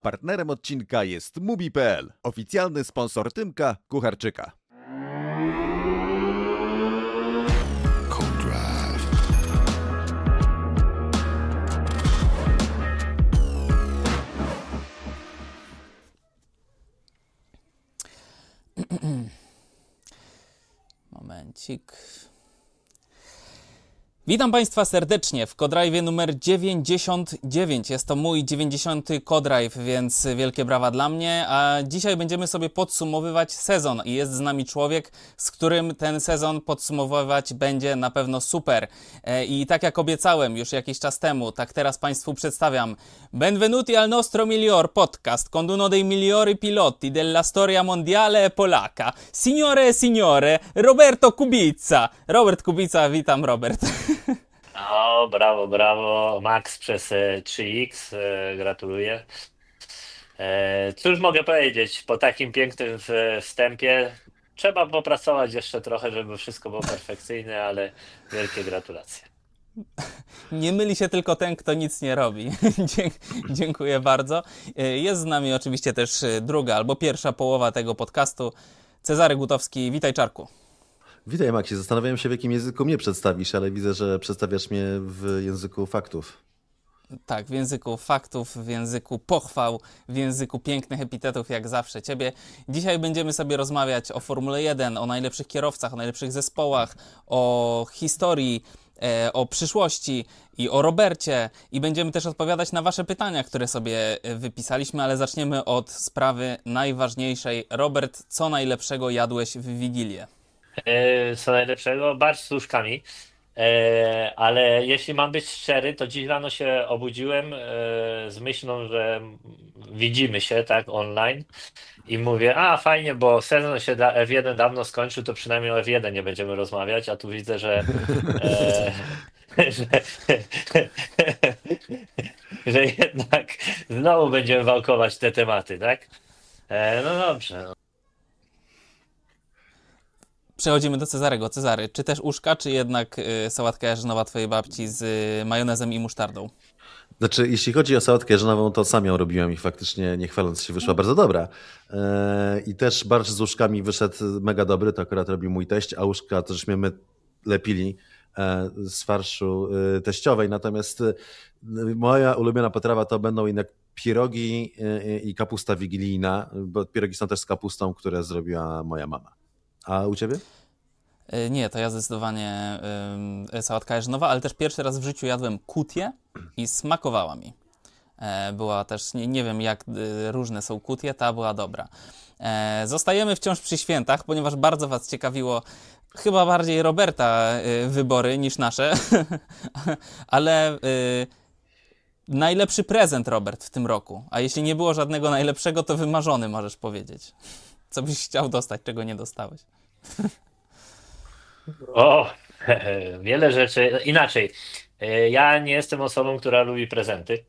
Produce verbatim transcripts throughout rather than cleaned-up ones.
Partnerem odcinka jest Mubi kropka p l, oficjalny sponsor Tymka Kucharczyka. Momencik. Witam Państwa serdecznie w Codrive'ie numer dziewięćdziesiąt dziewięć. Jest to mój dziewięćdziesiąty Codrive, więc wielkie brawa dla mnie. A dzisiaj będziemy sobie podsumowywać sezon i jest z nami człowiek, z którym ten sezon podsumowywać będzie na pewno super. I tak jak obiecałem już jakiś czas temu, tak teraz Państwu przedstawiam. Benvenuti al nostro miglior podcast con uno dei migliori piloti della storia mondiale polacca. Signore e signore, Roberto Kubica. Robert Kubica, witam Robert. O, brawo, brawo. Max przez e, trzy X. E, gratuluję. E, cóż mogę powiedzieć? Po takim pięknym w- wstępie trzeba popracować jeszcze trochę, żeby wszystko było perfekcyjne, ale wielkie gratulacje. Nie myli się tylko ten, kto nic nie robi. Dzie- Dziękuję bardzo. Jest z nami oczywiście też druga albo pierwsza połowa tego podcastu. Cezary Gutowski. Witaj, Czarku. Witaj, Maxie. Zastanawiałem się, w jakim języku mnie przedstawisz, ale widzę, że przedstawiasz mnie w języku faktów. Tak, w języku faktów, w języku pochwał, w języku pięknych epitetów, jak zawsze Ciebie. Dzisiaj będziemy sobie rozmawiać o Formule jeden, o najlepszych kierowcach, o najlepszych zespołach, o historii, e, o przyszłości i o Robercie. I będziemy też odpowiadać na Wasze pytania, które sobie wypisaliśmy, ale zaczniemy od sprawy najważniejszej. Robert, co najlepszego jadłeś w Wigilię? E, co najlepszego? Barszcz z łóżkami. E, ale jeśli mam być szczery, to dziś rano się obudziłem e, z myślą, że widzimy się tak online i mówię, a fajnie, bo sezon się dla F jeden dawno skończył, to przynajmniej o F jeden nie będziemy rozmawiać, a tu widzę, że e, że, że jednak znowu będziemy wałkować te tematy, tak? E, no dobrze. No. Przechodzimy do Cezarego. Cezary, czy też uszka, czy jednak y, sałatka jarzynowa twojej babci z y, majonezem i musztardą? Znaczy, jeśli chodzi o sałatkę jarzynową, to sam ją robiłem i faktycznie, nie chwaląc się, wyszła bardzo dobra. Eee, I też barszcz z łóżkami wyszedł mega dobry, to akurat robił mój teść, a łóżka to żeśmy my lepili e, z farszu e, teściowej. Natomiast e, moja ulubiona potrawa to będą jednak pierogi e, i kapusta wigilijna, bo pierogi są też z kapustą, które zrobiła moja mama. A u ciebie? Y, nie, to ja zdecydowanie y, sałatka jarzynowa, ale też pierwszy raz w życiu jadłem kutię i smakowała mi. E, była też, nie, nie wiem jak y, różne są kutie, ta była dobra. E, zostajemy wciąż przy świętach, ponieważ bardzo was ciekawiło chyba bardziej Roberta y, wybory niż nasze, ale y, najlepszy prezent, Robert, w tym roku. A jeśli nie było żadnego najlepszego, to wymarzony możesz powiedzieć. Co byś chciał dostać, czego nie dostałeś? O, wiele rzeczy. Inaczej. E, Ja nie jestem osobą, która lubi prezenty.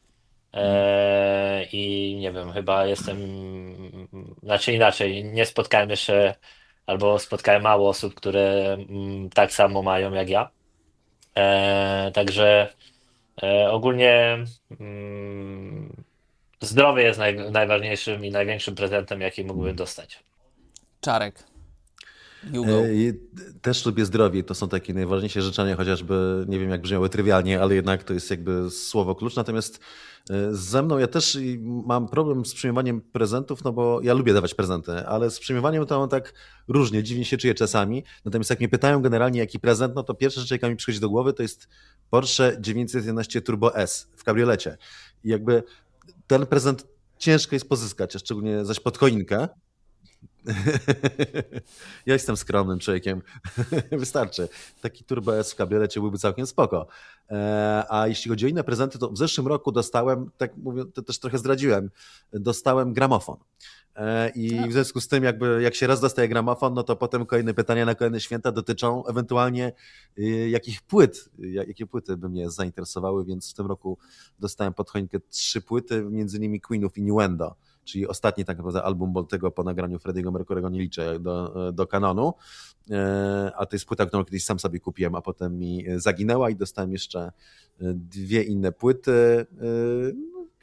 E, I nie wiem, chyba jestem. Znaczy inaczej, nie spotkałem jeszcze, albo spotkałem mało osób, które mm, tak samo mają jak ja. E, Także e, ogólnie mm, zdrowie jest naj, najważniejszym i największym prezentem, jaki mógłbym dostać. Czarek, you go. E, i Też lubię zdrowie, to są takie najważniejsze życzenia, chociażby nie wiem jak brzmiały trywialnie, ale jednak to jest jakby słowo klucz. Natomiast e, ze mną ja też i mam problem z przyjmowaniem prezentów, no bo ja lubię dawać prezenty, ale z przyjmowaniem to mam tak różnie, dziwnie się czuję czasami. Natomiast jak mnie pytają generalnie jaki prezent, no to pierwsza rzecz jaka mi przychodzi do głowy to jest Porsche dziewięćset jedenaście Turbo S w kabriolecie. I jakby ten prezent ciężko jest pozyskać, a szczególnie zaś pod choinkę. Ja jestem skromnym człowiekiem. Wystarczy. Taki Turbo S w kabriolecie byłby całkiem spoko. E, A jeśli chodzi o inne prezenty, to w zeszłym roku dostałem, tak mówię, to też trochę zdradziłem, dostałem gramofon. E, I w związku z tym, jakby jak się raz dostaje gramofon, no to potem kolejne pytania na kolejne święta dotyczą ewentualnie y, jakich płyt, jak- jakie płyty by mnie zainteresowały, więc w tym roku dostałem pod choinkę trzy płyty, między innymi Queenów Innuendo, czyli ostatni tak naprawdę album Boltego po nagraniu Freddie'ego Mercury'ego nie liczę do, do kanonu, E, a to jest płyta, którą kiedyś sam sobie kupiłem, a potem mi zaginęła i dostałem jeszcze dwie inne płyty. E,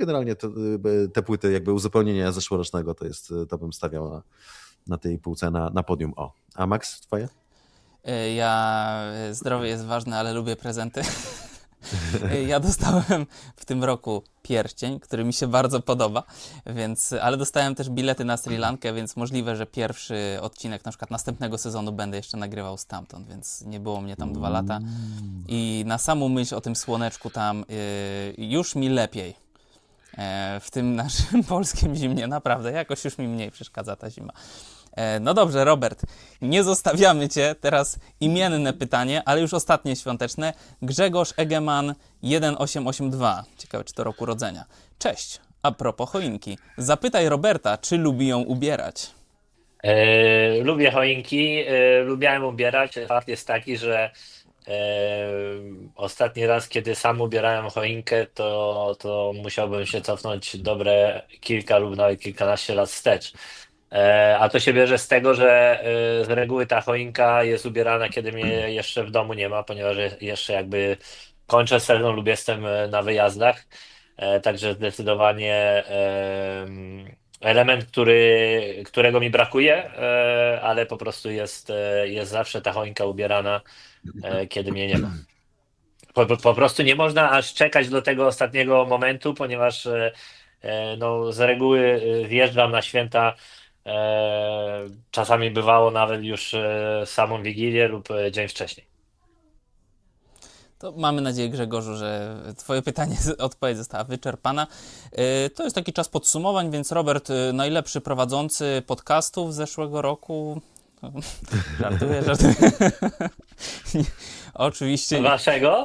generalnie te, te płyty, jakby uzupełnienie zeszłorocznego, to jest, to bym stawiał na, na tej półce, na, na podium. O. A Max, twoje? Ja, zdrowie jest ważne, ale lubię prezenty. Ja dostałem w tym roku pierścień, który mi się bardzo podoba, więc, ale dostałem też bilety na Sri Lankę, więc możliwe, że pierwszy odcinek na przykład następnego sezonu będę jeszcze nagrywał stamtąd, więc nie było mnie tam dwa lata. I na samą myśl o tym słoneczku tam yy, już mi lepiej. Yy, w tym naszym polskim zimnie, naprawdę, jakoś już mi mniej przeszkadza ta zima. No dobrze, Robert, nie zostawiamy Cię. Teraz imienne pytanie, ale już ostatnie świąteczne. Grzegorz Egeman jeden osiem osiem dwa. Ciekawe, czy to roku urodzenia. Cześć. A propos choinki. Zapytaj Roberta, czy lubi ją ubierać. E, lubię choinki, e, lubiałem ubierać. Fakt jest taki, że e, ostatni raz, kiedy sam ubierałem choinkę, to, to musiałbym się cofnąć dobre kilka lub nawet kilkanaście lat wstecz. E, A to się bierze z tego, że e, z reguły ta choinka jest ubierana, kiedy mnie jeszcze w domu nie ma, ponieważ je- jeszcze jakby kończę sezon lub jestem e, na wyjazdach. E, Także zdecydowanie em, element, który, którego mi brakuje, e, ale po prostu jest, e, jest zawsze ta choinka ubierana, e, kiedy mnie nie ma. Po, po po prostu nie można aż czekać do tego ostatniego momentu, ponieważ e, e, no, z reguły e, wjeżdżam na święta. E, czasami bywało nawet już e, samą Wigilię lub e, dzień wcześniej. To mamy nadzieję, Grzegorzu, że Twoje pytanie, odpowiedź została wyczerpana. Yy, To jest taki czas podsumowań, więc Robert, yy, najlepszy prowadzący podcastów z zeszłego roku. Żartuję, żartuję. Nie, Oczywiście nie. Waszego,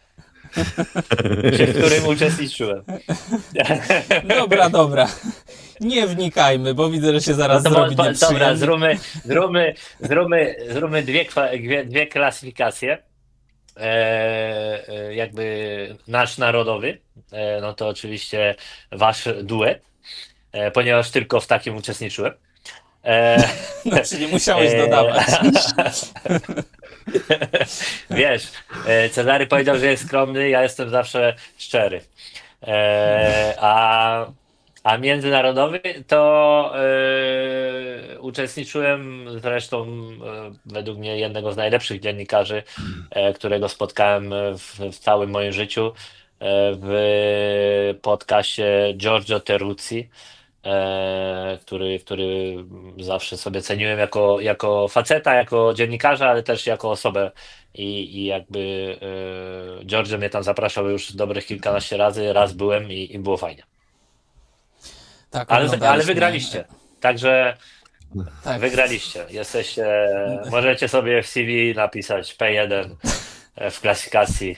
w którym uczestniczyłem. Dobra, dobra. Nie wnikajmy, bo widzę, że się zaraz No to, zrobi po- po- dobra, nieprzyjemnie. zróbmy, zróbmy, zróbmy, zróbmy dwie, kwa- dwie, dwie klasyfikacje. E, e, jakby nasz narodowy, e, no to oczywiście wasz duet, e, ponieważ tylko w takim uczestniczyłem. E, No, czyli musiałeś e, dodawać. Wiesz, e, Cezary powiedział, że jest skromny, ja jestem zawsze szczery. E, a, a międzynarodowy to e, uczestniczyłem zresztą e, według mnie jednego z najlepszych dziennikarzy, e, którego spotkałem w, w całym moim życiu, e, w podcaście Giorgio Teruzzi, e, który, który zawsze sobie ceniłem jako, jako faceta, jako dziennikarza, ale też jako osobę. I, i jakby e, Giorgio mnie tam zapraszał już dobrych kilkanaście razy, raz byłem i, i było fajnie. Tak, Ale, ale oglądaliśmy. wygraliście. Także Tak. wygraliście. Jesteście, możecie sobie w C V napisać P jeden w klasyfikacji.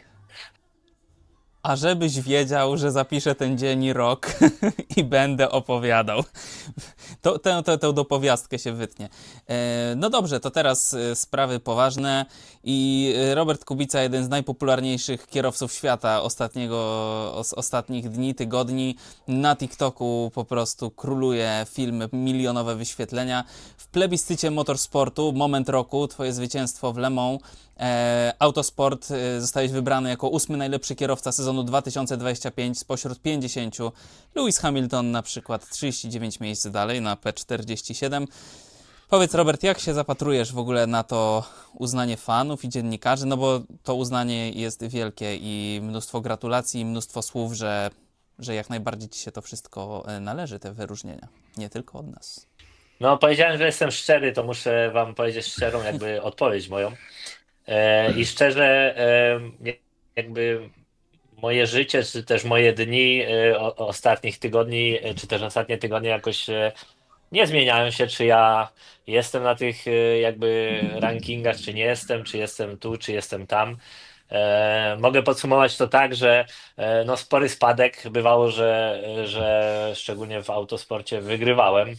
A żebyś wiedział, że zapiszę ten dzień i rok i będę opowiadał. To, tę, tę, tę dopowiastkę się wytnie. E, no dobrze, to teraz e, sprawy poważne. I e, Robert Kubica, jeden z najpopularniejszych kierowców świata ostatniego, os, ostatnich dni, tygodni. Na TikToku po prostu króluje film, milionowe wyświetlenia. W plebiscycie motorsportu, moment roku, twoje zwycięstwo w Le Mans. E, Autosport, e, zostałeś wybrany jako ósmy najlepszy kierowca sezonu dwa tysiące dwudziestego piątego spośród pięćdziesięciu. Lewis Hamilton na przykład trzydzieści dziewięć miejsc dalej na P czterdzieści siedem. Powiedz, Robert, jak się zapatrujesz w ogóle na to uznanie fanów i dziennikarzy? No bo to uznanie jest wielkie i mnóstwo gratulacji, i mnóstwo słów, że, że jak najbardziej ci się to wszystko e, należy, te wyróżnienia. Nie tylko od nas. No, powiedziałem, że jestem szczery, to muszę wam powiedzieć szczerą jakby odpowiedź moją. E, I szczerze, e, nie- jakby moje życie, czy też moje dni e, o, ostatnich tygodni, e, czy też ostatnie tygodnie jakoś e, nie zmieniają się, czy ja jestem na tych e, jakby rankingach, czy nie jestem, czy jestem tu, czy jestem tam. E, mogę podsumować to tak, że e, no spory spadek bywało, że, że szczególnie w autosporcie wygrywałem.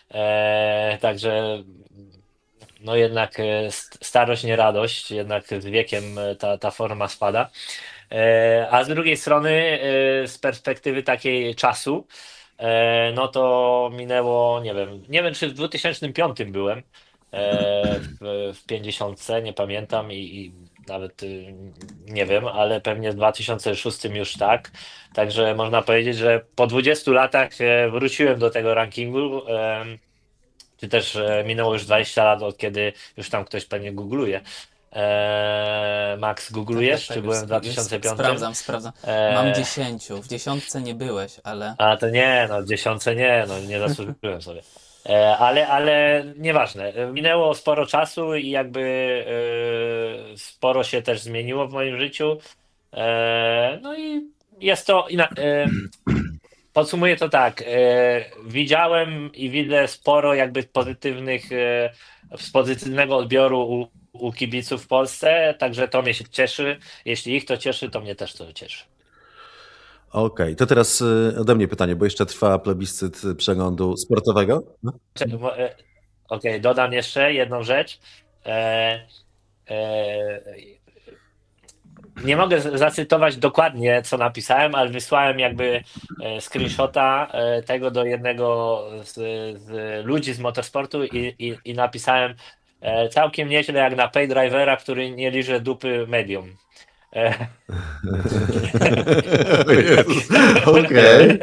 E, także no jednak e, st- starość nie radość, jednak z wiekiem e, ta, ta forma spada. E, A z drugiej strony, e, z perspektywy takiej czasu, e, no to minęło, nie wiem, nie wiem czy w dwa tysiące piątym byłem, e, w, w pięćdziesiątce, nie pamiętam i, i nawet y, nie wiem, ale pewnie w dwa tysiące szóstym już tak. Także można powiedzieć, że po dwudziestu latach e, wróciłem do tego rankingu. em, Czy też e, minęło już dwadzieścia lat, od kiedy już tam ktoś pewnie googluje. E, Max, Tak, tak, googlujesz, czy tak, już, byłem w sp- już sp- dwa tysiące piątym? sprawdzam, sprawdzam. Mam E, dziesięciu, w dziesiątce nie byłeś, ale a to nie, no w dziesiątce nie, no nie zasłużyłem sobie. E, ale, ale nieważne. E, Minęło sporo czasu i jakby e, sporo się też zmieniło w moim życiu. E, no i jest to. Ina- e, Podsumuję to tak. E, widziałem i widzę sporo jakby pozytywnych, e, z pozytywnego odbioru u, u kibiców w Polsce, także to mnie się cieszy. Jeśli ich to cieszy, to mnie też to cieszy. Okej, to teraz y, ode mnie pytanie, bo jeszcze trwa plebiscyt przeglądu sportowego. No. Czekaj, mo- e, Okej, dodam jeszcze jedną rzecz. E, e, nie mogę z- zacytować dokładnie, co napisałem, ale wysłałem jakby e, screenshota e, tego do jednego z, z ludzi z motorsportu i, i, i napisałem e, całkiem nieźle jak na paydrivera, który nie liże dupy medium. E, O Jezu. Okej.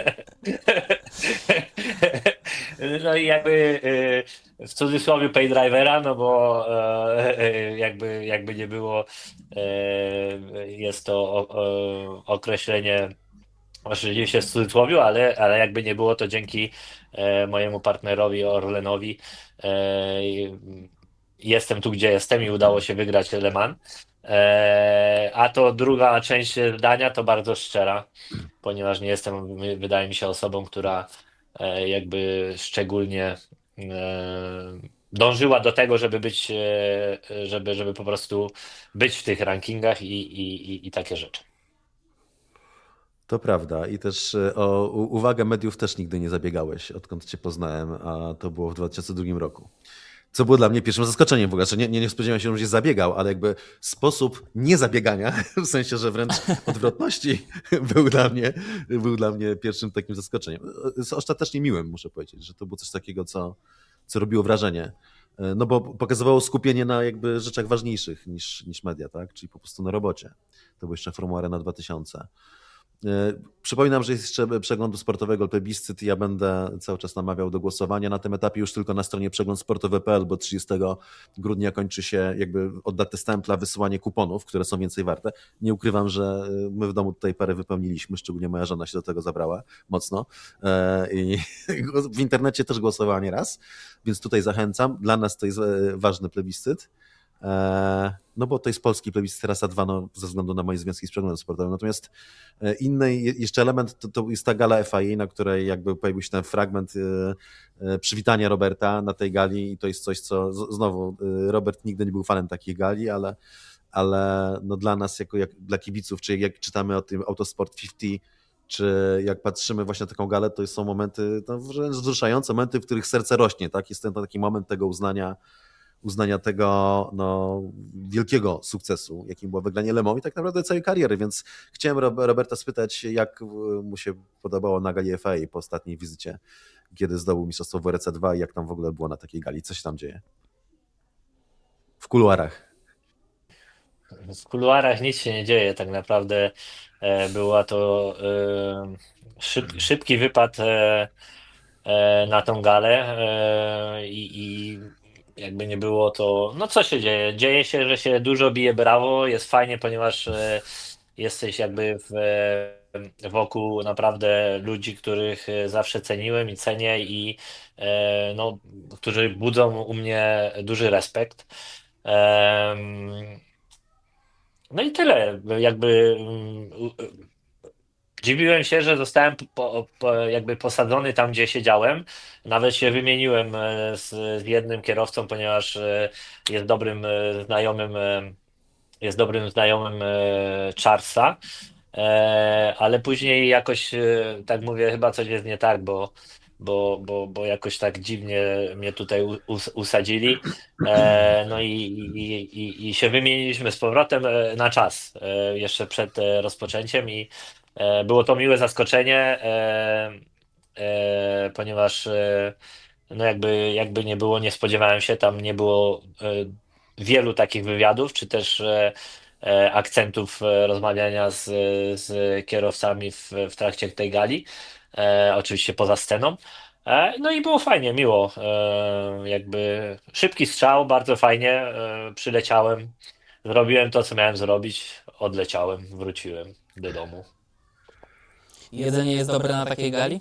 No i jakby y, w cudzysłowie paydrivera, no bo e, e, jakby, jakby nie było, e, jest to o, o, określenie oczywiście w cudzysłowie, ale, ale jakby nie było to dzięki e, mojemu partnerowi Orlenowi. E, Jestem tu, gdzie jestem i udało się wygrać Le Mans. E, a to druga część zdania to bardzo szczera, ponieważ nie jestem, wydaje mi się, osobą, która e, jakby szczególnie e, dążyła do tego, żeby być, e, żeby, żeby po prostu być w tych rankingach i, i, i, i takie rzeczy. To prawda. I też e, o u- uwagę mediów też nigdy nie zabiegałeś, odkąd cię poznałem, a to było w dwa tysiące drugim roku. Co było dla mnie pierwszym zaskoczeniem w ogóle. Znaczy, Nie, nie, nie spodziewałem się, że będzie zabiegał, ale jakby sposób niezabiegania, w sensie, że wręcz odwrotności, był dla mnie, był dla mnie pierwszym takim zaskoczeniem. Z ostatecznie miłym, muszę powiedzieć, że to było coś takiego, co, co robiło wrażenie. E, No bo pokazywało skupienie na jakby rzeczach ważniejszych niż, niż media, tak? Czyli po prostu na robocie. To był jeszcze Formuła Arena dwa tysiące. E, Przypominam, że jest jeszcze przeglądu sportowego plebiscyt i ja będę cały czas namawiał do głosowania. Na tym etapie już tylko na stronie przegląd sportowy kropka p l, bo trzydziestego grudnia kończy się jakby od daty stempla wysyłanie kuponów, które są więcej warte. Nie ukrywam, że my w domu tutaj parę wypełniliśmy, szczególnie moja żona się do tego zabrała mocno. E, I w internecie też głosowała nieraz, więc tutaj zachęcam. Dla nas to jest e, ważny plebiscyt. E, No bo to jest polski plebiscyt Rasa dwa, no, ze względu na moje związki z przeglądem sportowym. Natomiast e, inny je- jeszcze element to, to jest ta gala F I A, na której jakby pojawił się ten fragment e, e, przywitania Roberta na tej gali i to jest coś, co z- znowu e, Robert nigdy nie był fanem takich gali, ale, ale no dla nas, jako jak, dla kibiców, czy jak czytamy o tym Autosport pięćdziesiąt, czy jak patrzymy właśnie na taką galę, to są momenty no, wręcz wzruszające, momenty, w których serce rośnie, tak? Jest ten taki moment tego uznania uznania tego no, wielkiego sukcesu, jakim było wygranie Le Mans i tak naprawdę całej kariery, więc chciałem Rob- Roberta spytać, jak e, mu się podobało na gali F I A po ostatniej wizycie, kiedy zdobył mistrzostwo w R C dwa i jak tam w ogóle było na takiej gali, co się tam dzieje? W kuluarach. W kuluarach nic się nie dzieje, tak naprawdę e, była to e, szyb, szybki wypad e, e, na tą galę e, i, i jakby nie było to, no co się dzieje? Dzieje się, że się dużo bije brawo, jest fajnie, ponieważ e, jesteś jakby w, e, wokół naprawdę ludzi, których e, zawsze ceniłem i cenię i e, no, którzy budzą u mnie duży respekt. Em, no i tyle. Jakby mm, u- dziwiłem się, że zostałem po, po, jakby posadzony tam, gdzie siedziałem. Nawet się wymieniłem e, z, z jednym kierowcą, ponieważ e, jest dobrym e, znajomym, e, jest dobrym znajomym e, Charlesa. E, ale później jakoś, e, tak mówię, chyba coś jest nie tak, bo, bo, bo, bo jakoś tak dziwnie mnie tutaj u- us, usadzili. E, no i, i, i, i się wymieniliśmy z powrotem e, na czas, e, jeszcze przed e, rozpoczęciem i e, było to miłe zaskoczenie, e, e, ponieważ e, no jakby, jakby nie było, nie spodziewałem się, tam nie było e, wielu takich wywiadów, czy też e, e, akcentów e, rozmawiania z, z kierowcami w, w trakcie tej gali, e, oczywiście poza sceną. E, no i było fajnie, miło. E, jakby szybki strzał, bardzo fajnie. E, przyleciałem, zrobiłem to, co miałem zrobić, odleciałem, wróciłem do domu. Jedzenie jest dobre na takiej gali?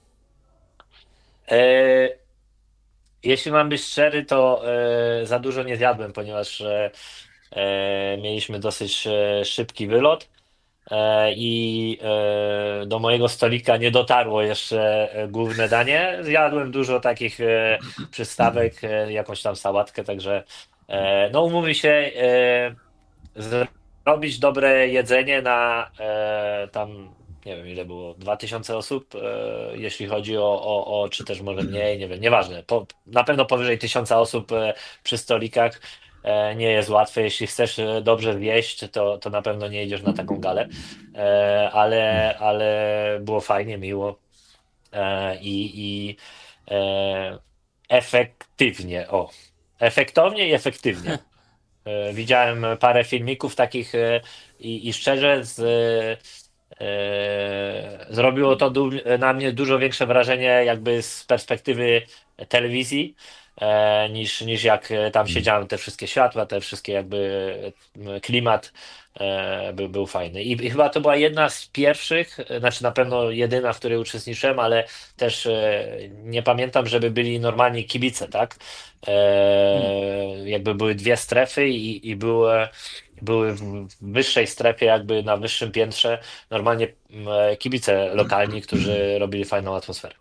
E, Jeśli mam być szczery, to e, za dużo nie zjadłem, ponieważ e, e, mieliśmy dosyć e, szybki wylot e, i e, do mojego stolika nie dotarło jeszcze e, główne danie. Zjadłem dużo takich e, przystawek, e, jakąś tam sałatkę, także e, no umówmy się, e, zrobić dobre jedzenie na e, tam, nie wiem ile było, dwa tysiące osób, e, jeśli chodzi o, o, o, czy też może mniej, nie wiem, nieważne. Po, na pewno powyżej tysiąca osób e, przy stolikach e, nie jest łatwe. Jeśli chcesz e, dobrze zjeść, to, to na pewno nie idziesz na taką galę, e, ale, ale było fajnie, miło e, i, i e, efektywnie, o, efektownie i efektywnie. E, Widziałem parę filmików takich e, i, i szczerze z, e, zrobiło to du na mnie dużo większe wrażenie jakby z perspektywy telewizji e, niż, niż jak tam siedziałem, te wszystkie światła, te wszystkie jakby e, klimat e, był, był fajny. I, I chyba to była jedna z pierwszych, e, znaczy na pewno jedyna, w której uczestniczyłem, ale też e, nie pamiętam, żeby byli normalni kibice, tak? Hmm. E, jakby były dwie strefy i, i były, były w wyższej strefie, jakby na wyższym piętrze, normalnie m, kibice lokalni, którzy robili fajną atmosferę.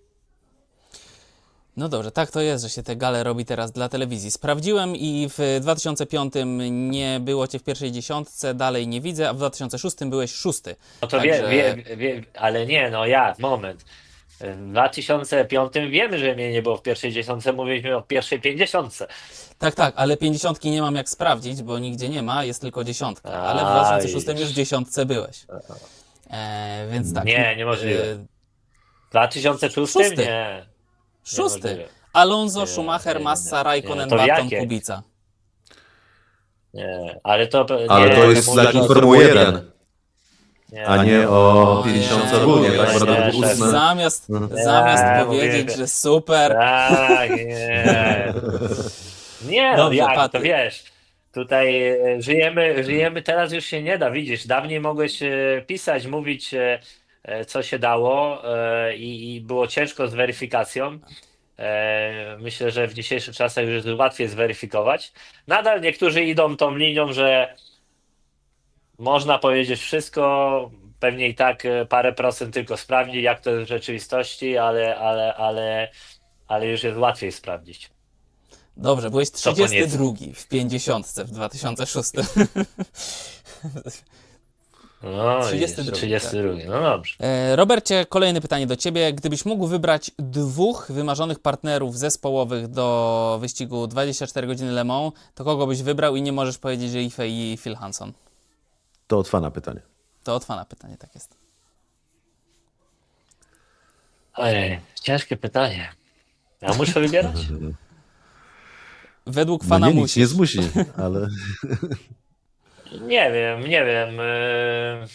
No dobrze, tak to jest, że się te gale robi teraz dla telewizji. Sprawdziłem i w dwa tysiące piątym nie było cię w pierwszej dziesiątce, dalej nie widzę, a w dwa tysiące szóstym byłeś szósty. No to Także wie, wie, wie, ale nie, no ja, moment. W dwa tysiące piątym wiemy, że mnie nie było w pierwszej dziesiątce, mówiliśmy o pierwszej pięćdziesiątce. tak, tak, ale pięćdziesiątki nie mam jak sprawdzić, bo nigdzie nie ma, jest tylko dziesiątka. Ale w A, dwa tysiące szóstym już w widzisz. dziesiątce byłeś. E, więc tak. Nie, niemożliwe. E, W dwa tysiące szóstym? Szósty. Nie, szósty. niemożliwe. Alonso, Nie, Schumacher, nie, nie, Massa, nie. Raikkonen, To w Button, jakie? Kubica. Nie, ale to, Ale nie, to jest mówisz dla o- Formuły jeden, nie, a nie o Nie, pięćdziesiątce nie, ogólnie, nie, tak? Bo nie, nawet nie, ósme. Zamiast, Mhm. zamiast Nie, powiedzieć, mówię- że super, Tak, nie. Nie, no Dobrze, jak, to Patryk. wiesz, tutaj e, żyjemy, żyjemy, teraz już się nie da, widzisz, dawniej mogłeś e, pisać, mówić, e, e, co się dało e, i, i było ciężko z weryfikacją. E, Myślę, że w dzisiejszych czasach już jest łatwiej zweryfikować. Nadal niektórzy idą tą linią, że można powiedzieć wszystko, pewnie i tak e, parę procent tylko sprawdzi, jak to jest w rzeczywistości, ale, ale, ale, ale już jest łatwiej sprawdzić. Dobrze, byłeś Co po trzydziesty drugi w pięćdziesiątce w dwa tysiące szóstym. No, trzydziesty drugi, trzydziesty drugi, no dobrze. E, Robercie, kolejne pytanie do Ciebie. Gdybyś mógł wybrać dwóch wymarzonych partnerów zespołowych do wyścigu dwadzieścia cztery godziny Le Mans, to kogo byś wybrał i nie możesz powiedzieć, że Ife i Phil Hanson? To od fana pytanie. To od fana pytanie, tak jest. Ojej, ciężkie pytanie. Ja muszę wybierać? Według No fana nie, nic musisz. nie zmusi, ale Nie wiem, nie wiem. e,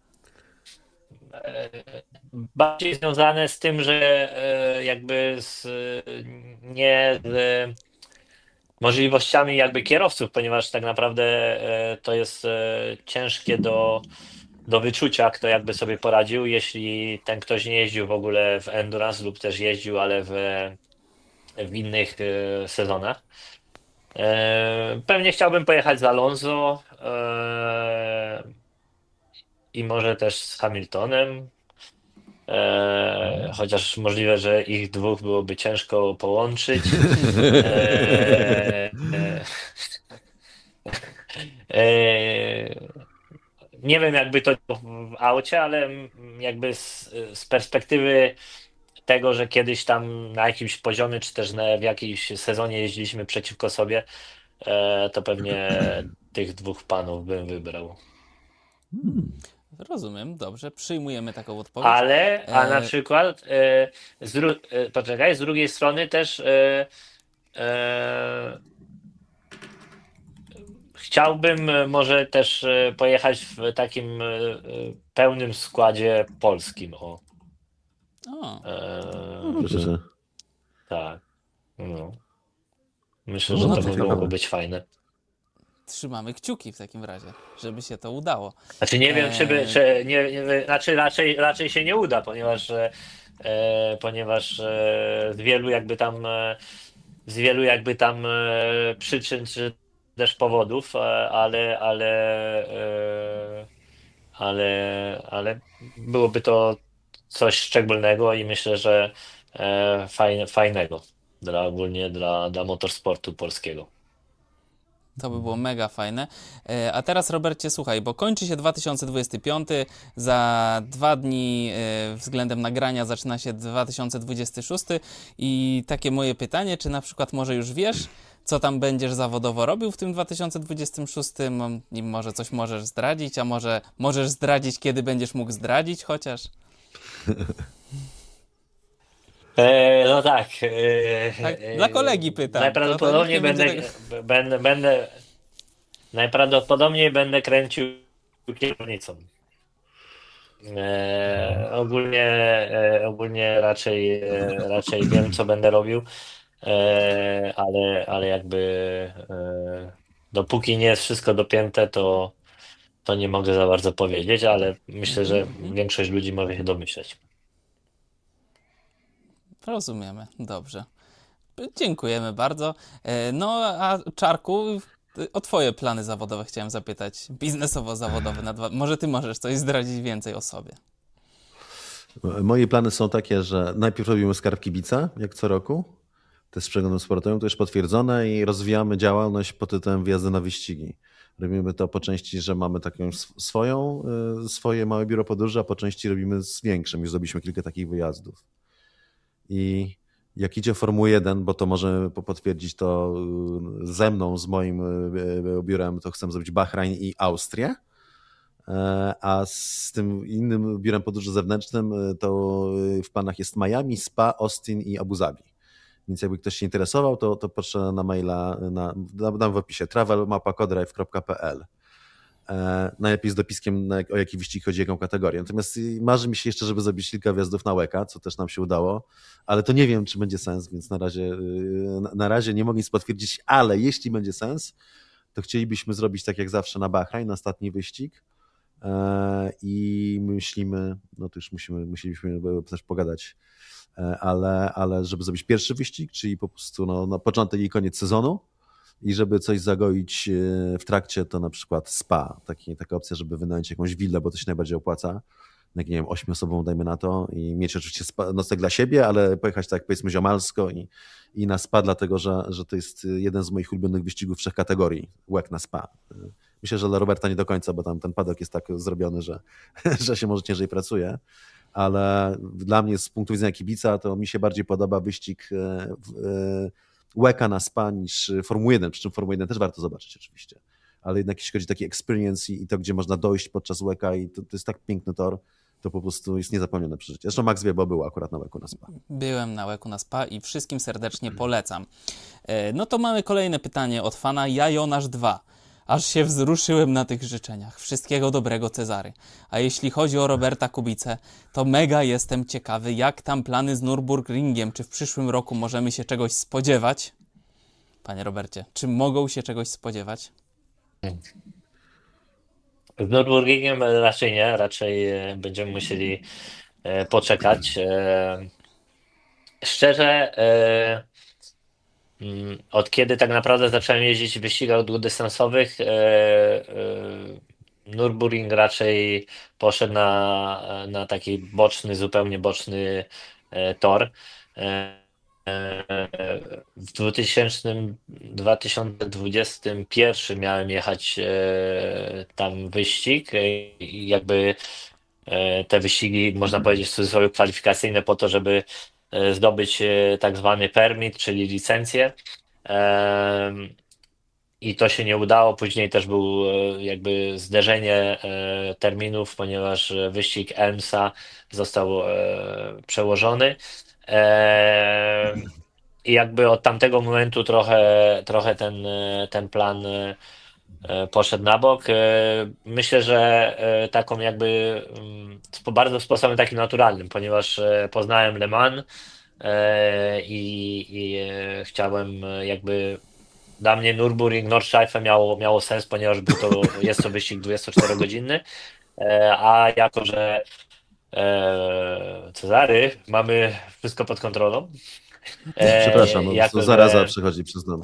e, Bardziej związane z tym, że e, jakby z, nie z możliwościami jakby kierowców, ponieważ tak naprawdę e, to jest e, ciężkie do, do wyczucia, kto jakby sobie poradził, jeśli ten ktoś nie jeździł w ogóle w endurance lub też jeździł, ale w, w innych e, sezonach. E, Pewnie chciałbym pojechać z Alonso e, i może też z Hamiltonem. E, chociaż możliwe, że ich dwóch byłoby ciężko połączyć. E, e, e, nie wiem, jakby to w aucie, ale jakby z, z perspektywy tego, że kiedyś tam na jakimś poziomie, czy też na, w jakimś sezonie jeździliśmy przeciwko sobie, e, to pewnie tych dwóch panów bym wybrał. Rozumiem, dobrze, przyjmujemy taką odpowiedź. Ale, a na E, przykład, e, z dru- e, poczekaj, z drugiej strony też e, e, chciałbym e, może też e, pojechać w takim e, e, pełnym składzie polskim. O. O, E, Proszę cię. tak. No. Myślę, No, że no to to by ciekawe. mogło być fajne. trzymamy kciuki w takim razie, żeby się to udało. Znaczy nie wiem, czy, by, Eee, czy nie, nie, znaczy raczej, raczej się nie uda, ponieważ, e, e, ponieważ e, z wielu jakby tam e, z wielu jakby tam e, przyczyn czy też powodów, e, ale, ale, e, ale, ale byłoby to coś szczególnego i myślę, że e, fajne, fajnego dla ogólnie dla, dla motorsportu polskiego. To by było mega fajne. E, A teraz, Robercie, słuchaj, bo kończy się dwa tysiące dwudziesty piąty, za dwa dni e, względem nagrania zaczyna się dwa tysiące dwudziesty szósty i takie moje pytanie, czy na przykład może już wiesz, co tam będziesz zawodowo robił w tym dwa tysiące dwudziestym szóstym i może coś możesz zdradzić, a może możesz zdradzić, kiedy będziesz mógł zdradzić chociaż? E, no tak. E, Tak, e, dla kolegi pytam. Najprawdopodobniej To- to nikt nie będę, będzie b- będę, będę, najprawdopodobniej będę kręcił kierownicą. E, ogólnie, e, ogólnie raczej, e, raczej wiem, co będę robił, e, ale, ale jakby e, dopóki nie jest wszystko dopięte, to, to nie mogę za bardzo powiedzieć, ale myślę, że Mhm. większość ludzi może się domyśleć. Rozumiemy, dobrze. Dziękujemy bardzo. E, No a Czarku, o twoje plany zawodowe chciałem zapytać. Biznesowo-zawodowe na dwa... Może ty możesz coś zdradzić więcej o sobie. Moje plany są takie, że najpierw robimy skarb kibica, jak co roku. To jest przeglądem sportowym, to już potwierdzone i rozwijamy działalność pod tytułem Wyjazdy na wyścigi. Robimy to po części, że mamy taką sw- swoją, y, swoje małe biuro podróży, a po części robimy z większym. Już zrobiliśmy kilka takich wyjazdów. I jak idzie Formuła jeden, bo to może po- potwierdzić to y, ze mną, z moim y, y, biurem, to chcę zrobić Bahrain i Austrię. E, A z tym innym biurem podróży zewnętrznym y, to y, w planach jest Miami, Spa, Austin i Abu Zabi. Więc jakby ktoś się interesował, to, to proszę na maila, na, dam w opisie travel mapa codrive kropka p l. E, Najlepiej z dopiskiem, na, jak- o jaki wyścig chodzi, jaką kategorię. Natomiast y, marzy mi się jeszcze, żeby zrobić kilka wjazdów na łeka, co też nam się udało, ale to nie wiem, czy będzie sens, więc na razie, y, na, na razie nie mogę nic potwierdzić, ale jeśli będzie sens, to chcielibyśmy zrobić tak jak zawsze na Bahrain, na ostatni wyścig. E, I myślimy, no to już musimy, musieliśmy też pogadać, e, ale, ale żeby zrobić pierwszy wyścig, czyli po prostu no, na początek i koniec sezonu i żeby coś zagoić e, w trakcie, to na przykład spa, taki, taka opcja, żeby wynająć jakąś willę, bo to się najbardziej opłaca, jak nie wiem, ośmiosobową dajmy na to i mieć oczywiście spa, nocleg dla siebie, ale pojechać tak powiedzmy ziomalsko i, i na spa, dlatego że, że to jest jeden z moich ulubionych wyścigów trzech kategorii, łek na spa. Myślę, że dla Roberta nie do końca, bo tam ten padok jest tak zrobiony, że, że się może ciężej pracuje, ale dla mnie z punktu widzenia kibica to mi się bardziej podoba wyścig e, e, łeka na spa niż Formuła jeden, przy czym Formuła jeden też warto zobaczyć oczywiście, ale jednak jeśli chodzi o taki experience i, i to, gdzie można dojść podczas łeka i to, to jest tak piękny tor, to po prostu jest niezapomniane przeżycie. Zresztą Max wie, bo był akurat na łeku na spa. Byłem na łeku na spa i wszystkim serdecznie polecam. E, No to mamy kolejne pytanie od fana Jajonasz dwa. Aż się wzruszyłem na tych życzeniach. Wszystkiego dobrego, Cezary. A jeśli chodzi o Roberta Kubicę, to mega jestem ciekawy, jak tam plany z Nürburgringiem. Czy w przyszłym roku możemy się czegoś spodziewać? Panie Robercie, czy mogą się czegoś spodziewać? Z Nürburgringiem raczej nie, raczej e, będziemy musieli e, poczekać. E, Szczerze, e, mm, od kiedy tak naprawdę zacząłem jeździć w wyścigach długodystansowych, e, e, Nürburgring raczej poszedł na, na taki boczny, zupełnie boczny e, tor. E, e, W dwutysięcznym, dwa tysiące dwudziestym pierwszym miałem jechać e, tam wyścig e, i jakby e, te wyścigi, można powiedzieć w cudzysłowie, kwalifikacyjne po to, żeby e, zdobyć e, tak zwany permit, czyli licencję. Em, I to się nie udało. Później też był e, jakby zderzenie e, terminów, ponieważ e, wyścig EMSA został e, przełożony. Em, I jakby od tamtego momentu trochę, trochę ten, e, ten plan e, poszedł na bok. Myślę, że taką jakby bardzo sposobem takim naturalnym, ponieważ poznałem Le Mans i, i chciałem jakby dla mnie Nürburgring Nordschleife miało, miało sens, ponieważ był to, jest to wyścig dwudziestoczterogodzinny, a jako, że Cezary, mamy wszystko pod kontrolą. Przepraszam, no, jako, to zaraza że, przychodzi przez dom.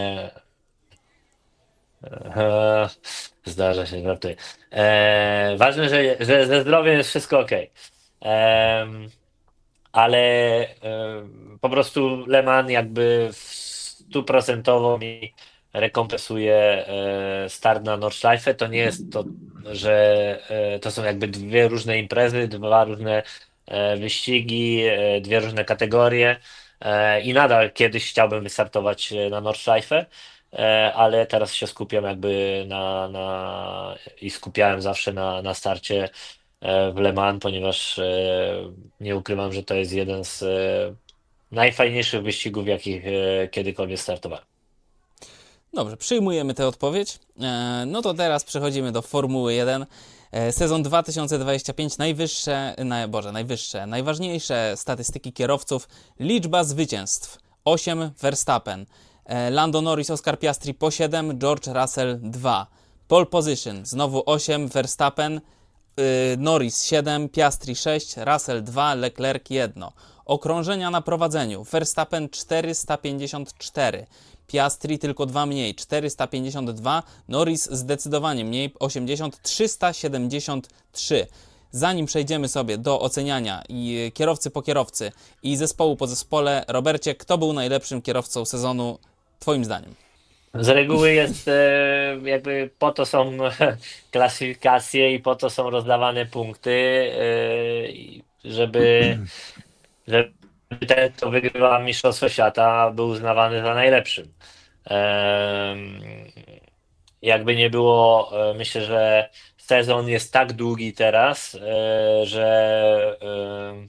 E, Zdarza się, żartuję. E, ważne, że, że ze zdrowiem jest wszystko ok. E, ale e, po prostu Le Mans jakby stuprocentowo mi rekompensuje e, start na Nordschleife. To nie jest to, że e, to są jakby dwie różne imprezy, dwa różne e, wyścigi, e, dwie różne kategorie. E, I nadal kiedyś chciałbym wystartować e, na Nordschleife, e, ale teraz się skupiam jakby na, na i skupiałem zawsze na, na starcie e, w Le Mans, ponieważ e, nie ukrywam, że to jest jeden z e, najfajniejszych wyścigów, jakich e, kiedykolwiek startowałem. Dobrze, przyjmujemy tę odpowiedź. E, no to teraz przechodzimy do Formuły jeden. E, sezon dwa tysiące dwudziesty piąty, najwyższe, na, Boże, najwyższe, najważniejsze statystyki kierowców, liczba zwycięstw, osiem Verstappen, e, Lando Norris, Oscar Piastri po siedem, George Russell dwa, pole position, znowu osiem Verstappen, y, Norris siedem, Piastri sześć, Russell dwa, Leclerc jeden. Okrążenia na prowadzeniu, Verstappen czterysta pięćdziesiąt cztery, Piastri tylko dwa mniej, czterysta pięćdziesiąt dwa, Norris zdecydowanie mniej, osiemdziesiąt, trzysta siedemdziesiąt trzy. Zanim przejdziemy sobie do oceniania i kierowcy po kierowcy i zespołu po zespole, Robercie, kto był najlepszym kierowcą sezonu twoim zdaniem? Z reguły jest e, jakby po to są klasyfikacje i po to są rozdawane punkty, e, żeby, żeby ten, kto wygrywa Mistrzostwo Świata, był uznawany za najlepszym. E, jakby nie było, e, myślę, że sezon jest tak długi teraz, e, że e,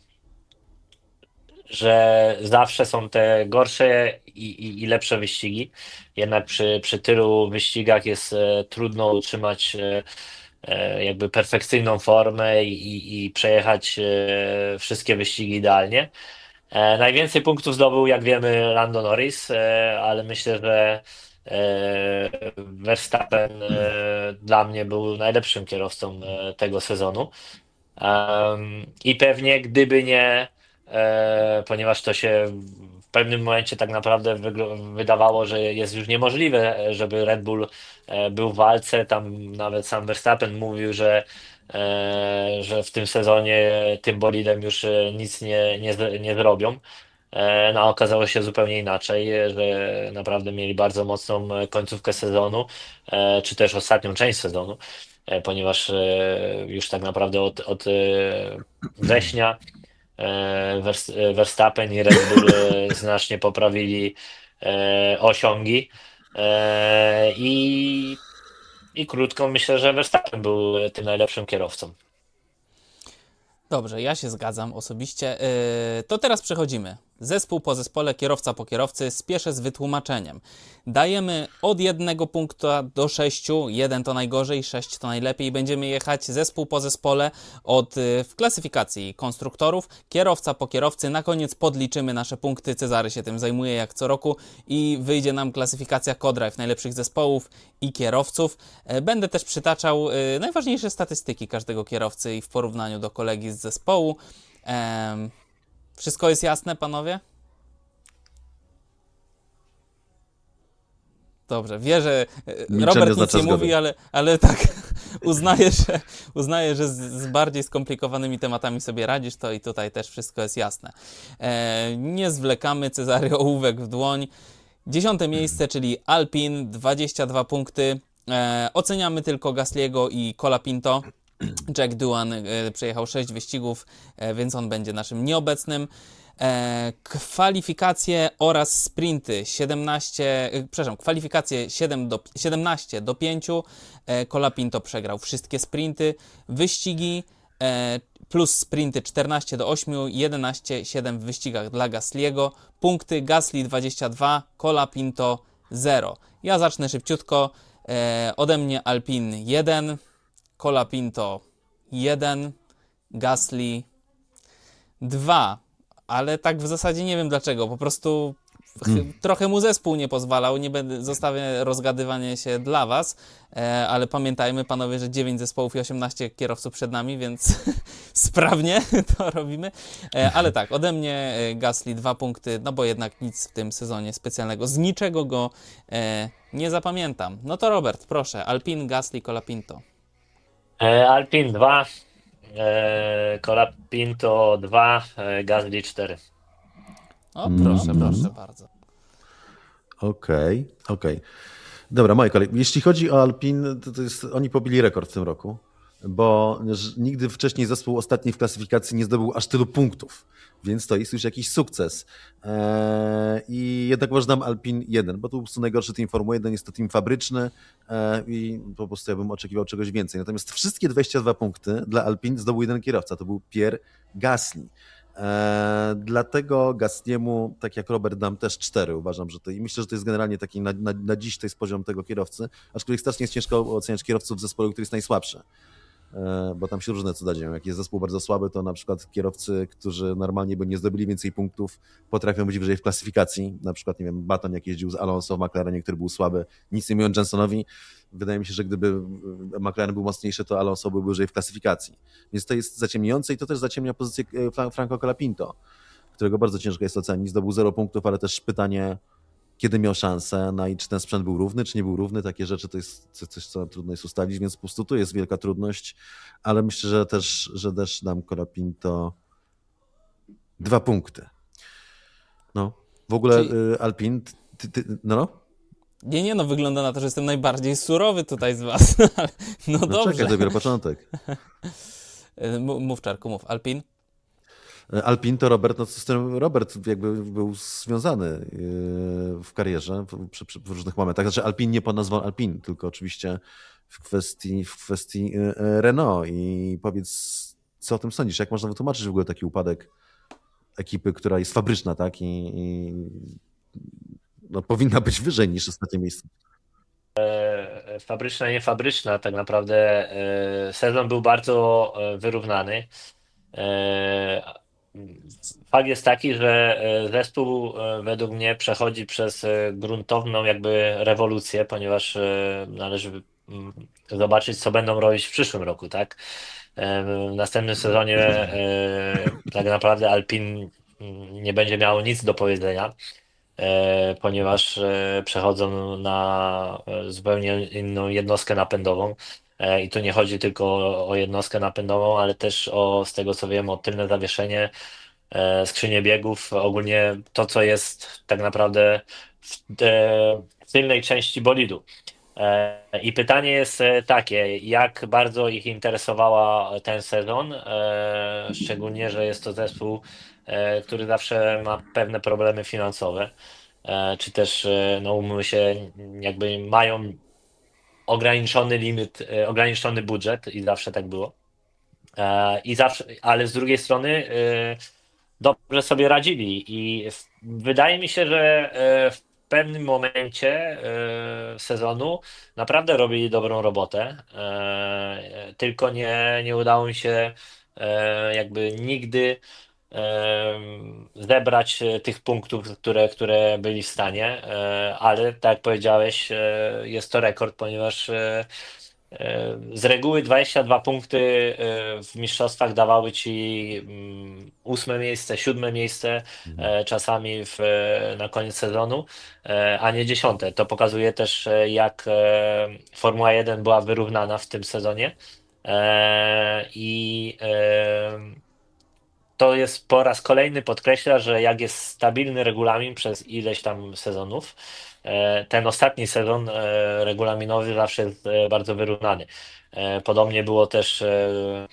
że zawsze są te gorsze i, i, i lepsze wyścigi. Jednak przy, przy tylu wyścigach jest e, trudno utrzymać e, e, jakby perfekcyjną formę i, i, i przejechać e, wszystkie wyścigi idealnie. E, najwięcej punktów zdobył, jak wiemy, Lando Norris, e, ale myślę, że e, Verstappen e, dla mnie był najlepszym kierowcą e, tego sezonu. Um, I pewnie gdyby nie, e, ponieważ to się w pewnym momencie tak naprawdę wygl- wydawało, że jest już niemożliwe, e, żeby Red Bull e, był w walce. Tam nawet sam Verstappen mówił, że, e, że w tym sezonie tym bolidem już e, nic nie, nie, z- nie zrobią. E, No, a okazało się zupełnie inaczej, e, że naprawdę mieli bardzo mocną e, końcówkę sezonu, e, czy też ostatnią część sezonu, e, ponieważ e, już tak naprawdę od, od e, września e, Vers- e, Verstappen i Red Bull e, znacznie poprawili e, osiągi. E, I, I krótko myślę, że Verstappen był e, tym najlepszym kierowcą. Dobrze, ja się zgadzam osobiście. Yy, to teraz przechodzimy. Zespół po zespole, kierowca po kierowcy. Spieszę z wytłumaczeniem. Dajemy od jednego punkta do sześciu. Jeden to najgorzej, sześć to najlepiej. Będziemy jechać zespół po zespole od, yy, w klasyfikacji konstruktorów. Kierowca po kierowcy. Na koniec podliczymy nasze punkty. Cezary się tym zajmuje jak co roku. I wyjdzie nam klasyfikacja Codrive najlepszych zespołów i kierowców. Yy, będę też przytaczał yy, najważniejsze statystyki każdego kierowcy i w porównaniu do kolegi z zespołu. Ehm, wszystko jest jasne, panowie? Dobrze, wierzę. Milczenie Robert nic oznacza nie zgodę. mówi, ale, ale tak uznaję, że, uznaję, że z, z bardziej skomplikowanymi tematami sobie radzisz, to i tutaj też wszystko jest jasne. E, nie zwlekamy, Cezary, ołówek w dłoń. Dziesiąte miejsce, czyli Alpine, dwadzieścia dwa punkty. E, oceniamy tylko Gasly'ego i Colapinto. Jack Doohan e, przejechał sześć wyścigów, e, więc on będzie naszym nieobecnym. E, kwalifikacje oraz sprinty siedemnaście, e, przepraszam, kwalifikacje siedem do, siedemnaście do pięciu. E, Colapinto przegrał wszystkie sprinty. Wyścigi e, plus sprinty czternaście do ośmiu, jedenaście siedem w wyścigach dla Gasly'ego. Punkty Gasly dwadzieścia dwa, Colapinto zero. Ja zacznę szybciutko. E, ode mnie Alpin jeden, Colapinto jeden, Gasly dwa, ale tak w zasadzie nie wiem dlaczego, po prostu Hmm. trochę mu zespół nie pozwalał, nie będę, zostawię rozgadywanie się dla was, e, ale pamiętajmy panowie, że dziewięć zespołów i osiemnaście kierowców przed nami, więc sprawnie to robimy, e, ale tak, ode mnie e, Gasly dwa punkty, no bo jednak nic w tym sezonie specjalnego, z niczego go e, nie zapamiętam. No to Robert, proszę, Alpin, Gasly, Colapinto. E, Alpin dwa, e, Colapinto dwa, e, Gasly cztery. O, proszę, Mm. proszę bardzo. Okej, okej. Dobra, moje kolej. Jeśli chodzi o Alpin, to, to jest, oni pobili rekord w tym roku, bo ż- nigdy wcześniej zespół ostatni w klasyfikacji nie zdobył aż tylu punktów, więc to jest już jakiś sukces. Eee, I jednak może dam Alpin jeden, bo to po prostu najgorszy team Formuły jeden, jest to team fabryczny eee, i po prostu ja bym oczekiwał czegoś więcej. Natomiast wszystkie dwadzieścia dwa punkty dla Alpin zdobył jeden kierowca, to był Pierre Gasly. Eee, dlatego Gasly'emu, tak jak Robert, dam też cztery. Uważam, że to i myślę, że to jest generalnie taki na, na, na dziś to jest poziom tego kierowcy, aczkolwiek strasznie jest ciężko oceniać kierowców w zespole, który jest najsłabszy, eee, bo tam się różne cuda dzieją. Jak jest zespół bardzo słaby, to na przykład kierowcy, którzy normalnie by nie zdobyli więcej punktów, potrafią być wyżej w klasyfikacji. Na przykład, nie wiem, Button jak jeździł z Alonso w McLarenie, który był słaby, nic nie mówiąc Jensonowi. Wydaje mi się, że gdyby McLaren był mocniejszy, to Alonso byłby wyżej w klasyfikacji. Więc to jest zaciemniające i to też zaciemnia pozycję Franco Colapinto, którego bardzo ciężko jest ocenić. Zdobył zero punktów, ale też pytanie, kiedy miał szansę, no i czy ten sprzęt był równy, czy nie był równy. Takie rzeczy to jest coś, co trudno jest ustalić, więc po prostu tu jest wielka trudność, ale myślę, że też, że też dam Colapinto dwa punkty. No, w ogóle Czyli- y, Alpin, ty, ty, no, no. Nie, nie, no wygląda na to, że jestem najbardziej surowy tutaj z was. Ale no, No dobrze. czekaj, dopiero początek. E, m- Mów, Czarku, mów. Alpin? Alpin to Robert, no z tym Robert jakby był związany yy, w karierze w, przy, przy, w różnych momentach. Znaczy Alpin nie pod nazwą Alpin, tylko oczywiście w kwestii, w kwestii yy, Renault. I powiedz, co o tym sądzisz? Jak można wytłumaczyć w ogóle taki upadek ekipy, która jest fabryczna, tak? I, i no, powinna być wyżej niż ostatnie miejsce. E, Fabryczna, nie fabryczna, tak naprawdę e, sezon był bardzo e, wyrównany. E, Fakt jest taki, że e, zespół e, według mnie przechodzi przez e, gruntowną jakby rewolucję, ponieważ e, należy mm, zobaczyć, co będą robić w przyszłym roku, tak? E, W następnym sezonie e, tak naprawdę Alpin mm, nie będzie miało nic do powiedzenia, e, ponieważ e, przechodzą na e, zupełnie inną jednostkę napędową. E, I tu nie chodzi tylko o o jednostkę napędową, ale też o, z tego co wiem, o tylne zawieszenie, e, skrzynię biegów, ogólnie to, co jest tak naprawdę w, e, w tylnej części bolidu. E, I pytanie jest e, takie, jak bardzo ich interesowała ten sezon, e, szczególnie, że jest to zespół, e, który zawsze ma pewne problemy finansowe, e, czy też, e, no umówmy się, jakby mają ograniczony limit, e, ograniczony budżet i zawsze tak było. E, I zawsze, ale z drugiej strony e, dobrze sobie radzili i w- wydaje mi się, że e, w pewnym momencie e, sezonu naprawdę robili dobrą robotę, e, tylko nie, nie udało mi się e, jakby nigdy e, zebrać e, tych punktów, które, które byli w stanie, e, ale tak jak powiedziałeś, e, jest to rekord, ponieważ e, E, z reguły dwadzieścia dwa punkty e, w mistrzostwach dawały ci mm, ósme miejsce, siódme miejsce, e, czasami w, e, na koniec sezonu, e, a nie dziesiąte. To pokazuje też, e, jak e, Formuła jeden była wyrównana w tym sezonie. E, I e, to jest po raz kolejny podkreśla, że jak jest stabilny regulamin przez ileś tam sezonów, e, ten ostatni sezon e, regulaminowy zawsze jest e, bardzo wyrównany. E, Podobnie było też e,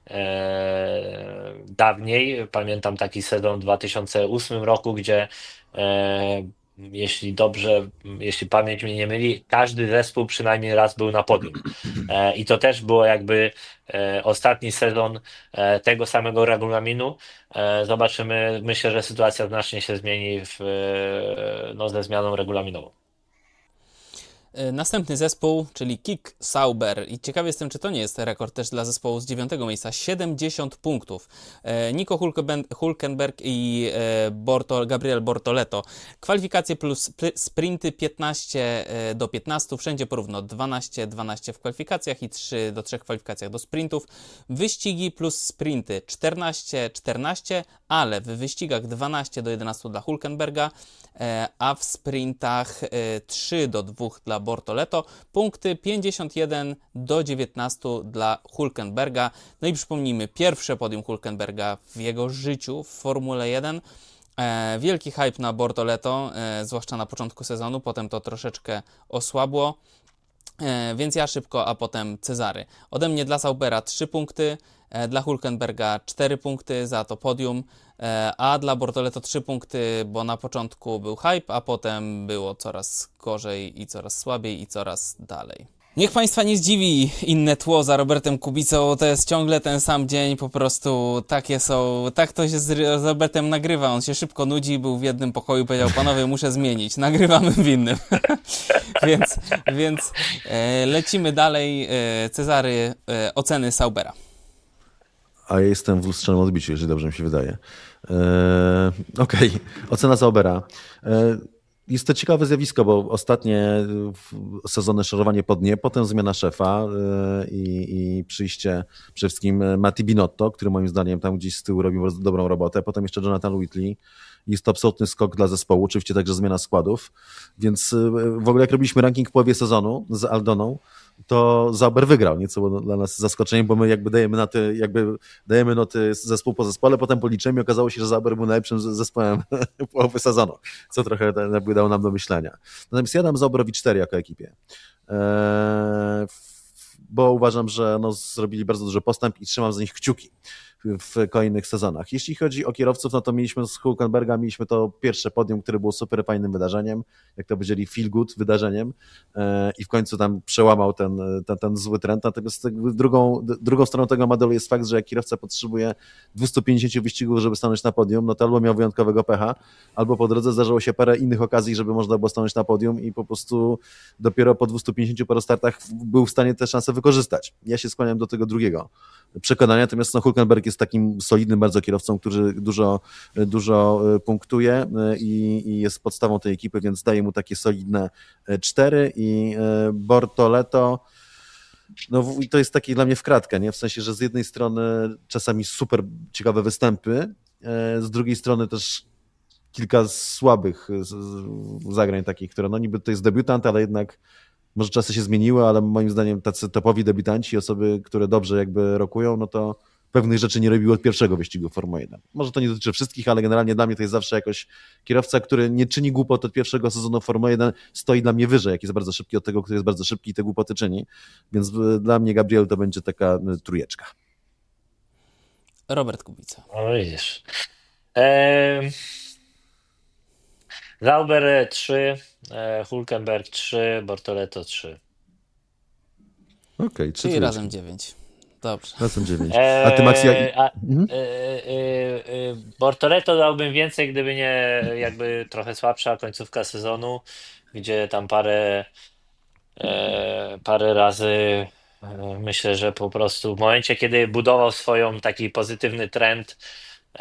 e, dawniej. Pamiętam taki sezon w dwa tysiące ósmym roku, gdzie e, jeśli dobrze, jeśli pamięć mnie nie myli, każdy zespół przynajmniej raz był na podium. E, I to też było jakby e, ostatni sezon e, tego samego regulaminu. E, Zobaczymy. Myślę, że sytuacja znacznie się zmieni w, e, no, ze zmianą regulaminową. Następny zespół, czyli Kick Sauber. I ciekawy jestem, czy to nie jest rekord też dla zespołu z dziewiątego miejsca. siedemdziesiąt punktów. Nico Hülkenberg i Borto, Gabriel Bortoleto. Kwalifikacje plus sprinty piętnaście do piętnastu. Wszędzie porówno dwanaście dwanaście w kwalifikacjach i trzy do trzech w kwalifikacjach do sprintów. Wyścigi plus sprinty czternaście czternaście, ale w wyścigach dwanaście do jedenastu dla Hülkenberga, a w sprintach trzy do dwóch dla Bortoleto, punkty pięćdziesiąt jeden do dziewiętnastu dla Hülkenberga. No i przypomnijmy, pierwsze podium Hülkenberga w jego życiu w Formule jeden. E, wielki hype na Bortoleto, e, zwłaszcza na początku sezonu, potem to troszeczkę osłabło, e, więc ja szybko, a potem Cezary. Ode mnie dla Saubera trzy punkty, e, dla Hülkenberga cztery punkty za to podium, e, a dla Bortoleto trzy punkty, bo na początku był hype, a potem było coraz gorzej i coraz słabiej i coraz dalej. Niech Państwa nie zdziwi inne tło za Robertem Kubicą, to jest ciągle ten sam dzień, po prostu takie są, tak to się z Robertem nagrywa, on się szybko nudzi, był w jednym pokoju, powiedział, panowie, muszę zmienić, nagrywamy w innym, więc, więc e, lecimy dalej, e, Cezary, e, oceny Saubera. A ja jestem w lustrzanym odbiciu, jeżeli dobrze mi się wydaje. Eee, Okej, okay. Ocena Saubera. Eee, Jest to ciekawe zjawisko, bo ostatnie sezony szorowanie po dnie, potem zmiana szefa i, i przyjście przede wszystkim Matti Binotto, który moim zdaniem tam gdzieś z tyłu robił bardzo dobrą robotę, potem jeszcze Jonathan Whitley. Jest to absolutny skok dla zespołu, oczywiście także zmiana składów, więc w ogóle jak robiliśmy ranking w połowie sezonu z Aldoną, to Sauber wygrał, nieco było dla nas zaskoczeniem, bo my jakby dajemy noty, jakby dajemy noty zespół po zespole, potem policzymy i okazało się, że Sauber był najlepszym zespołem połowy sezonu, co trochę dało nam do myślenia. Natomiast ja dam Sauberowi cztery jako ekipie, eee, bo uważam, że no, zrobili bardzo duży postęp i trzymam za nich kciuki w kolejnych sezonach. Jeśli chodzi o kierowców, no to mieliśmy z Hülkenberga, mieliśmy to pierwsze podium, które było super fajnym wydarzeniem, jak to powiedzieli, feel good wydarzeniem i w końcu tam przełamał ten, ten, ten zły trend. Natomiast drugą, drugą stroną tego modelu jest fakt, że jak kierowca potrzebuje dwieście pięćdziesiąt wyścigów, żeby stanąć na podium, no to albo miał wyjątkowego pecha, albo po drodze zdarzyło się parę innych okazji, żeby można było stanąć na podium i po prostu dopiero po dwieście pięćdziesięciu paru startach był w stanie te szanse wykorzystać. Ja się skłaniam do tego drugiego przekonania, natomiast no, Hülkenberg jest takim solidnym bardzo kierowcą, który dużo, dużo punktuje i, i jest podstawą tej ekipy, więc daje mu takie solidne cztery i Bortoleto, no to jest takie dla mnie wkradka, nie? W sensie, że z jednej strony czasami super ciekawe występy, z drugiej strony też kilka słabych zagrań takich, które no niby to jest debiutant, ale jednak może czasy się zmieniły, ale moim zdaniem tacy topowi debiutanci, osoby, które dobrze jakby rokują, no to pewnych rzeczy nie robiły od pierwszego wyścigu Formuły jeden. Może to nie dotyczy wszystkich, ale generalnie dla mnie to jest zawsze jakoś kierowca, który nie czyni głupot od pierwszego sezonu Formuły jeden, stoi dla mnie wyżej, jak jest bardzo szybki od tego, który jest bardzo szybki i te głupoty czyni. Więc dla mnie Gabriel to będzie taka trójeczka. Robert Kubica. O widzisz. Eee... Sauber trzy, Hülkenberg trzy, Bortoleto trzy. Okej, okay, trzy. Czyli razem dziewięć. Dobrze. Razem dziewięć. A ty, Max, jak... A, mhm. e, e, e, Bortoleto dałbym więcej, gdyby nie jakby trochę słabsza końcówka sezonu, gdzie tam parę e, parę razy e, myślę, że po prostu w momencie, kiedy budował swoją taki pozytywny trend, e,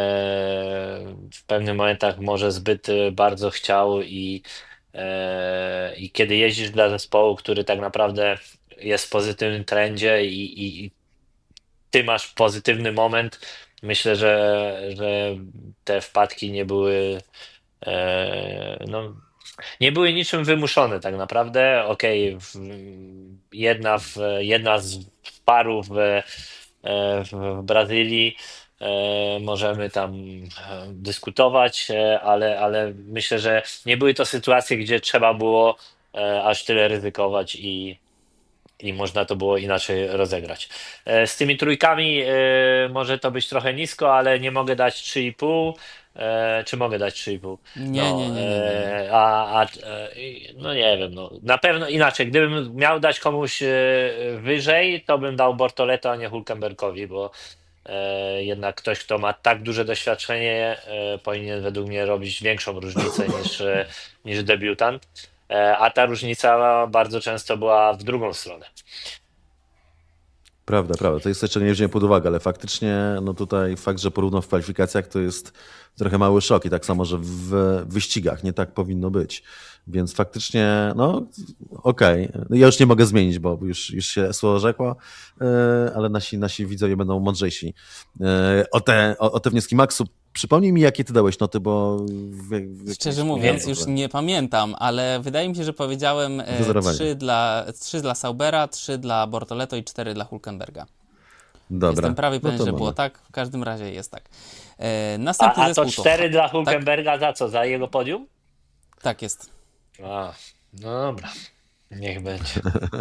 w pewnych momentach może zbyt bardzo chciał i, e, i kiedy jeździsz dla zespołu, który tak naprawdę jest w pozytywnym trendzie i, i, i ty masz pozytywny moment, myślę, że, że te wpadki nie były e, no, nie były niczym wymuszone tak naprawdę. Okej, okay, jedna, w, jedna z paru w, w Brazylii e, możemy tam dyskutować, ale, ale myślę, że nie były to sytuacje, gdzie trzeba było e, aż tyle ryzykować i i można to było inaczej rozegrać. Z tymi trójkami może to być trochę nisko, ale nie mogę dać trzy i pół. Czy mogę dać trzy i pół? Nie, no, nie, nie, nie, nie. A, a, no nie wiem, no. Na pewno inaczej. Gdybym miał dać komuś wyżej, to bym dał Bortoleto, a nie Hülkenbergowi, bo jednak ktoś, kto ma tak duże doświadczenie, powinien według mnie robić większą różnicę niż, niż debiutant. a ta różnica bardzo często była w drugą stronę. Prawda, prawda. To jest jeszcze nie wziąłem pod uwagę, ale faktycznie no tutaj fakt, że porównał w kwalifikacjach, to jest trochę mały szok i tak samo, że w wyścigach nie tak powinno być. Więc faktycznie, no okej, okay. Ja już nie mogę zmienić, bo już, już się słowo rzekło, ale nasi, nasi widzowie będą mądrzejsi. O te, o, o te wnioski. Maxu, przypomnij mi, jakie ty dałeś noty, bo... W, w Szczerze mówiąc, już nie pamiętam, ale wydaje mi się, że powiedziałem trzy dla, trzy dla Saubera, trzy dla Bortoleto i cztery dla Hülkenberga. Dobra. Jestem prawie pewien, no że mamy. Było tak. W każdym razie jest tak. E, następny a, a to zespół cztery to... dla Hülkenberga tak? Za co? Za jego podium? Tak jest. A, no dobra. Niech będzie.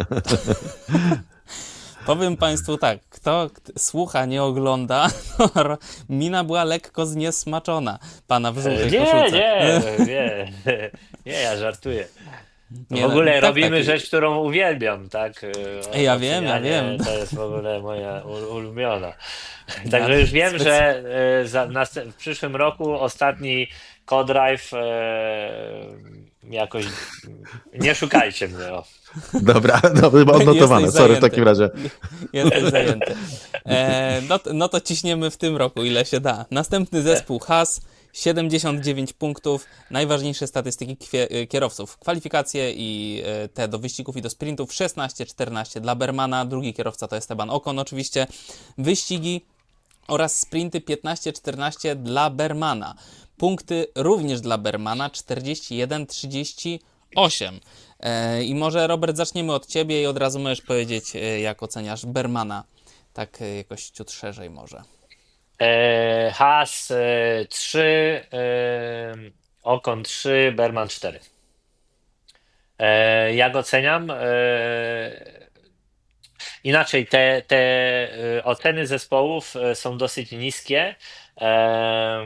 Powiem Państwu tak, kto słucha, nie ogląda, mina była lekko zniesmaczona pana w żółtej nie, koszulce. Nie, nie, nie, ja żartuję. Nie, w ogóle tak, robimy tak. rzecz, którą uwielbiam, tak? O, ja wiem, ja wiem. To jest w ogóle moja ulubiona. Także już wiem, że za, na, w przyszłym roku ostatni co-drive e, jakoś nie szukajcie mnie. O. Dobra, dobra, odnotowane, sorry w takim razie. Jesteś zajęty. E, no, no to ciśniemy w tym roku, ile się da. Następny zespół Haas, siedemdziesiąt dziewięć punktów, najważniejsze statystyki kierowców, kwalifikacje i te do wyścigów i do sprintów, szesnaście czternaście dla Bermana, drugi kierowca to Esteban Ocon oczywiście, wyścigi oraz sprinty piętnaście czternaście dla Bermana. Punkty również dla Bermana czterdzieści jeden trzydzieści osiem. E, I może Robert zaczniemy od Ciebie i od razu możesz powiedzieć, jak oceniasz Bermana, tak jakoś ciut szerzej może. E, Haas e, trzy, e, Ocon trzy, Berman cztery. E, jak oceniam? E, inaczej, te, te oceny zespołów są dosyć niskie. E,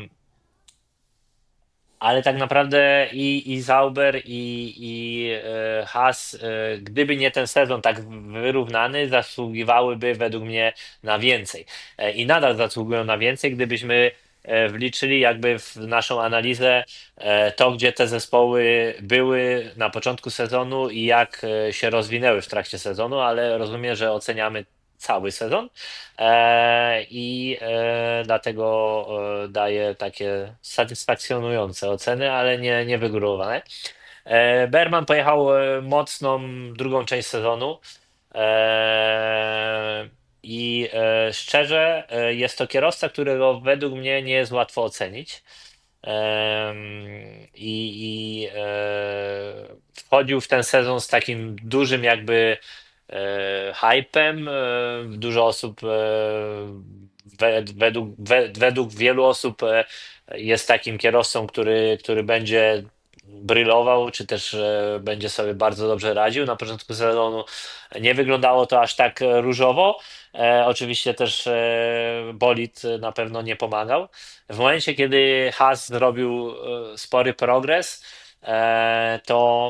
Ale tak naprawdę i, i Sauber, i, i e, Haas, e, gdyby nie ten sezon tak wyrównany, zasługiwałyby według mnie na więcej. E, I nadal zasługują na więcej, gdybyśmy e, wliczyli jakby w naszą analizę e, to, gdzie te zespoły były na początku sezonu i jak e, się rozwinęły w trakcie sezonu, ale rozumiem, że oceniamy cały sezon e, i e, dlatego e, daję takie satysfakcjonujące oceny, ale nie, nie wygórowane. E, Berman pojechał e, mocną drugą część sezonu e, i e, szczerze e, jest to kierowca, którego według mnie nie jest łatwo ocenić. E, I i e, wchodził w ten sezon z takim dużym jakby e, hypem. E, dużo osób, e, we, według, we, według wielu osób e, jest takim kierowcą, który, który będzie brylował, czy też e, będzie sobie bardzo dobrze radził. Na początku sezonu nie wyglądało to aż tak różowo. E, oczywiście też e, bolid na pewno nie pomagał. W momencie, kiedy Haas zrobił e, spory progres, e, to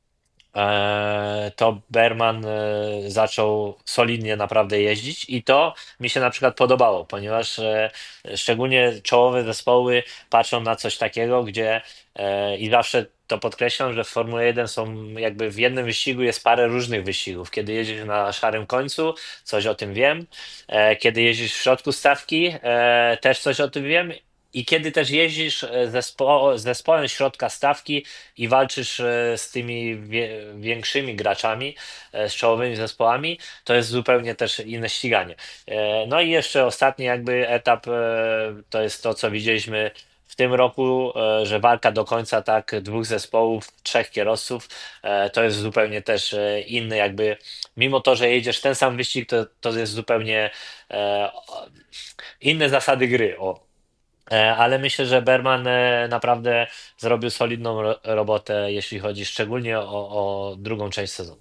e, to Berman e, zaczął solidnie naprawdę jeździć i to mi się na przykład podobało, ponieważ e, szczególnie czołowe zespoły patrzą na coś takiego, gdzie e, i zawsze to podkreślam, że w Formule jeden są jakby w jednym wyścigu jest parę różnych wyścigów. Kiedy jeździsz na szarym końcu, coś o tym wiem. E, kiedy jeździsz w środku stawki, e, też coś o tym wiem. I kiedy też jeździsz zespo- z zespołem środka stawki i walczysz e, z tymi wie- większymi graczami, e, z czołowymi zespołami, to jest zupełnie też inne ściganie. E, No i jeszcze ostatni jakby etap, e, to jest to, co widzieliśmy w tym roku, e, że walka do końca tak dwóch zespołów, trzech kierowców, e, to jest zupełnie też e, inny jakby, mimo to, że jedziesz ten sam wyścig, to, to jest zupełnie e, o- inne zasady gry. O. E, Ale myślę, że Berman e, naprawdę zrobił solidną ro- robotę, jeśli chodzi szczególnie o, o drugą część sezonu.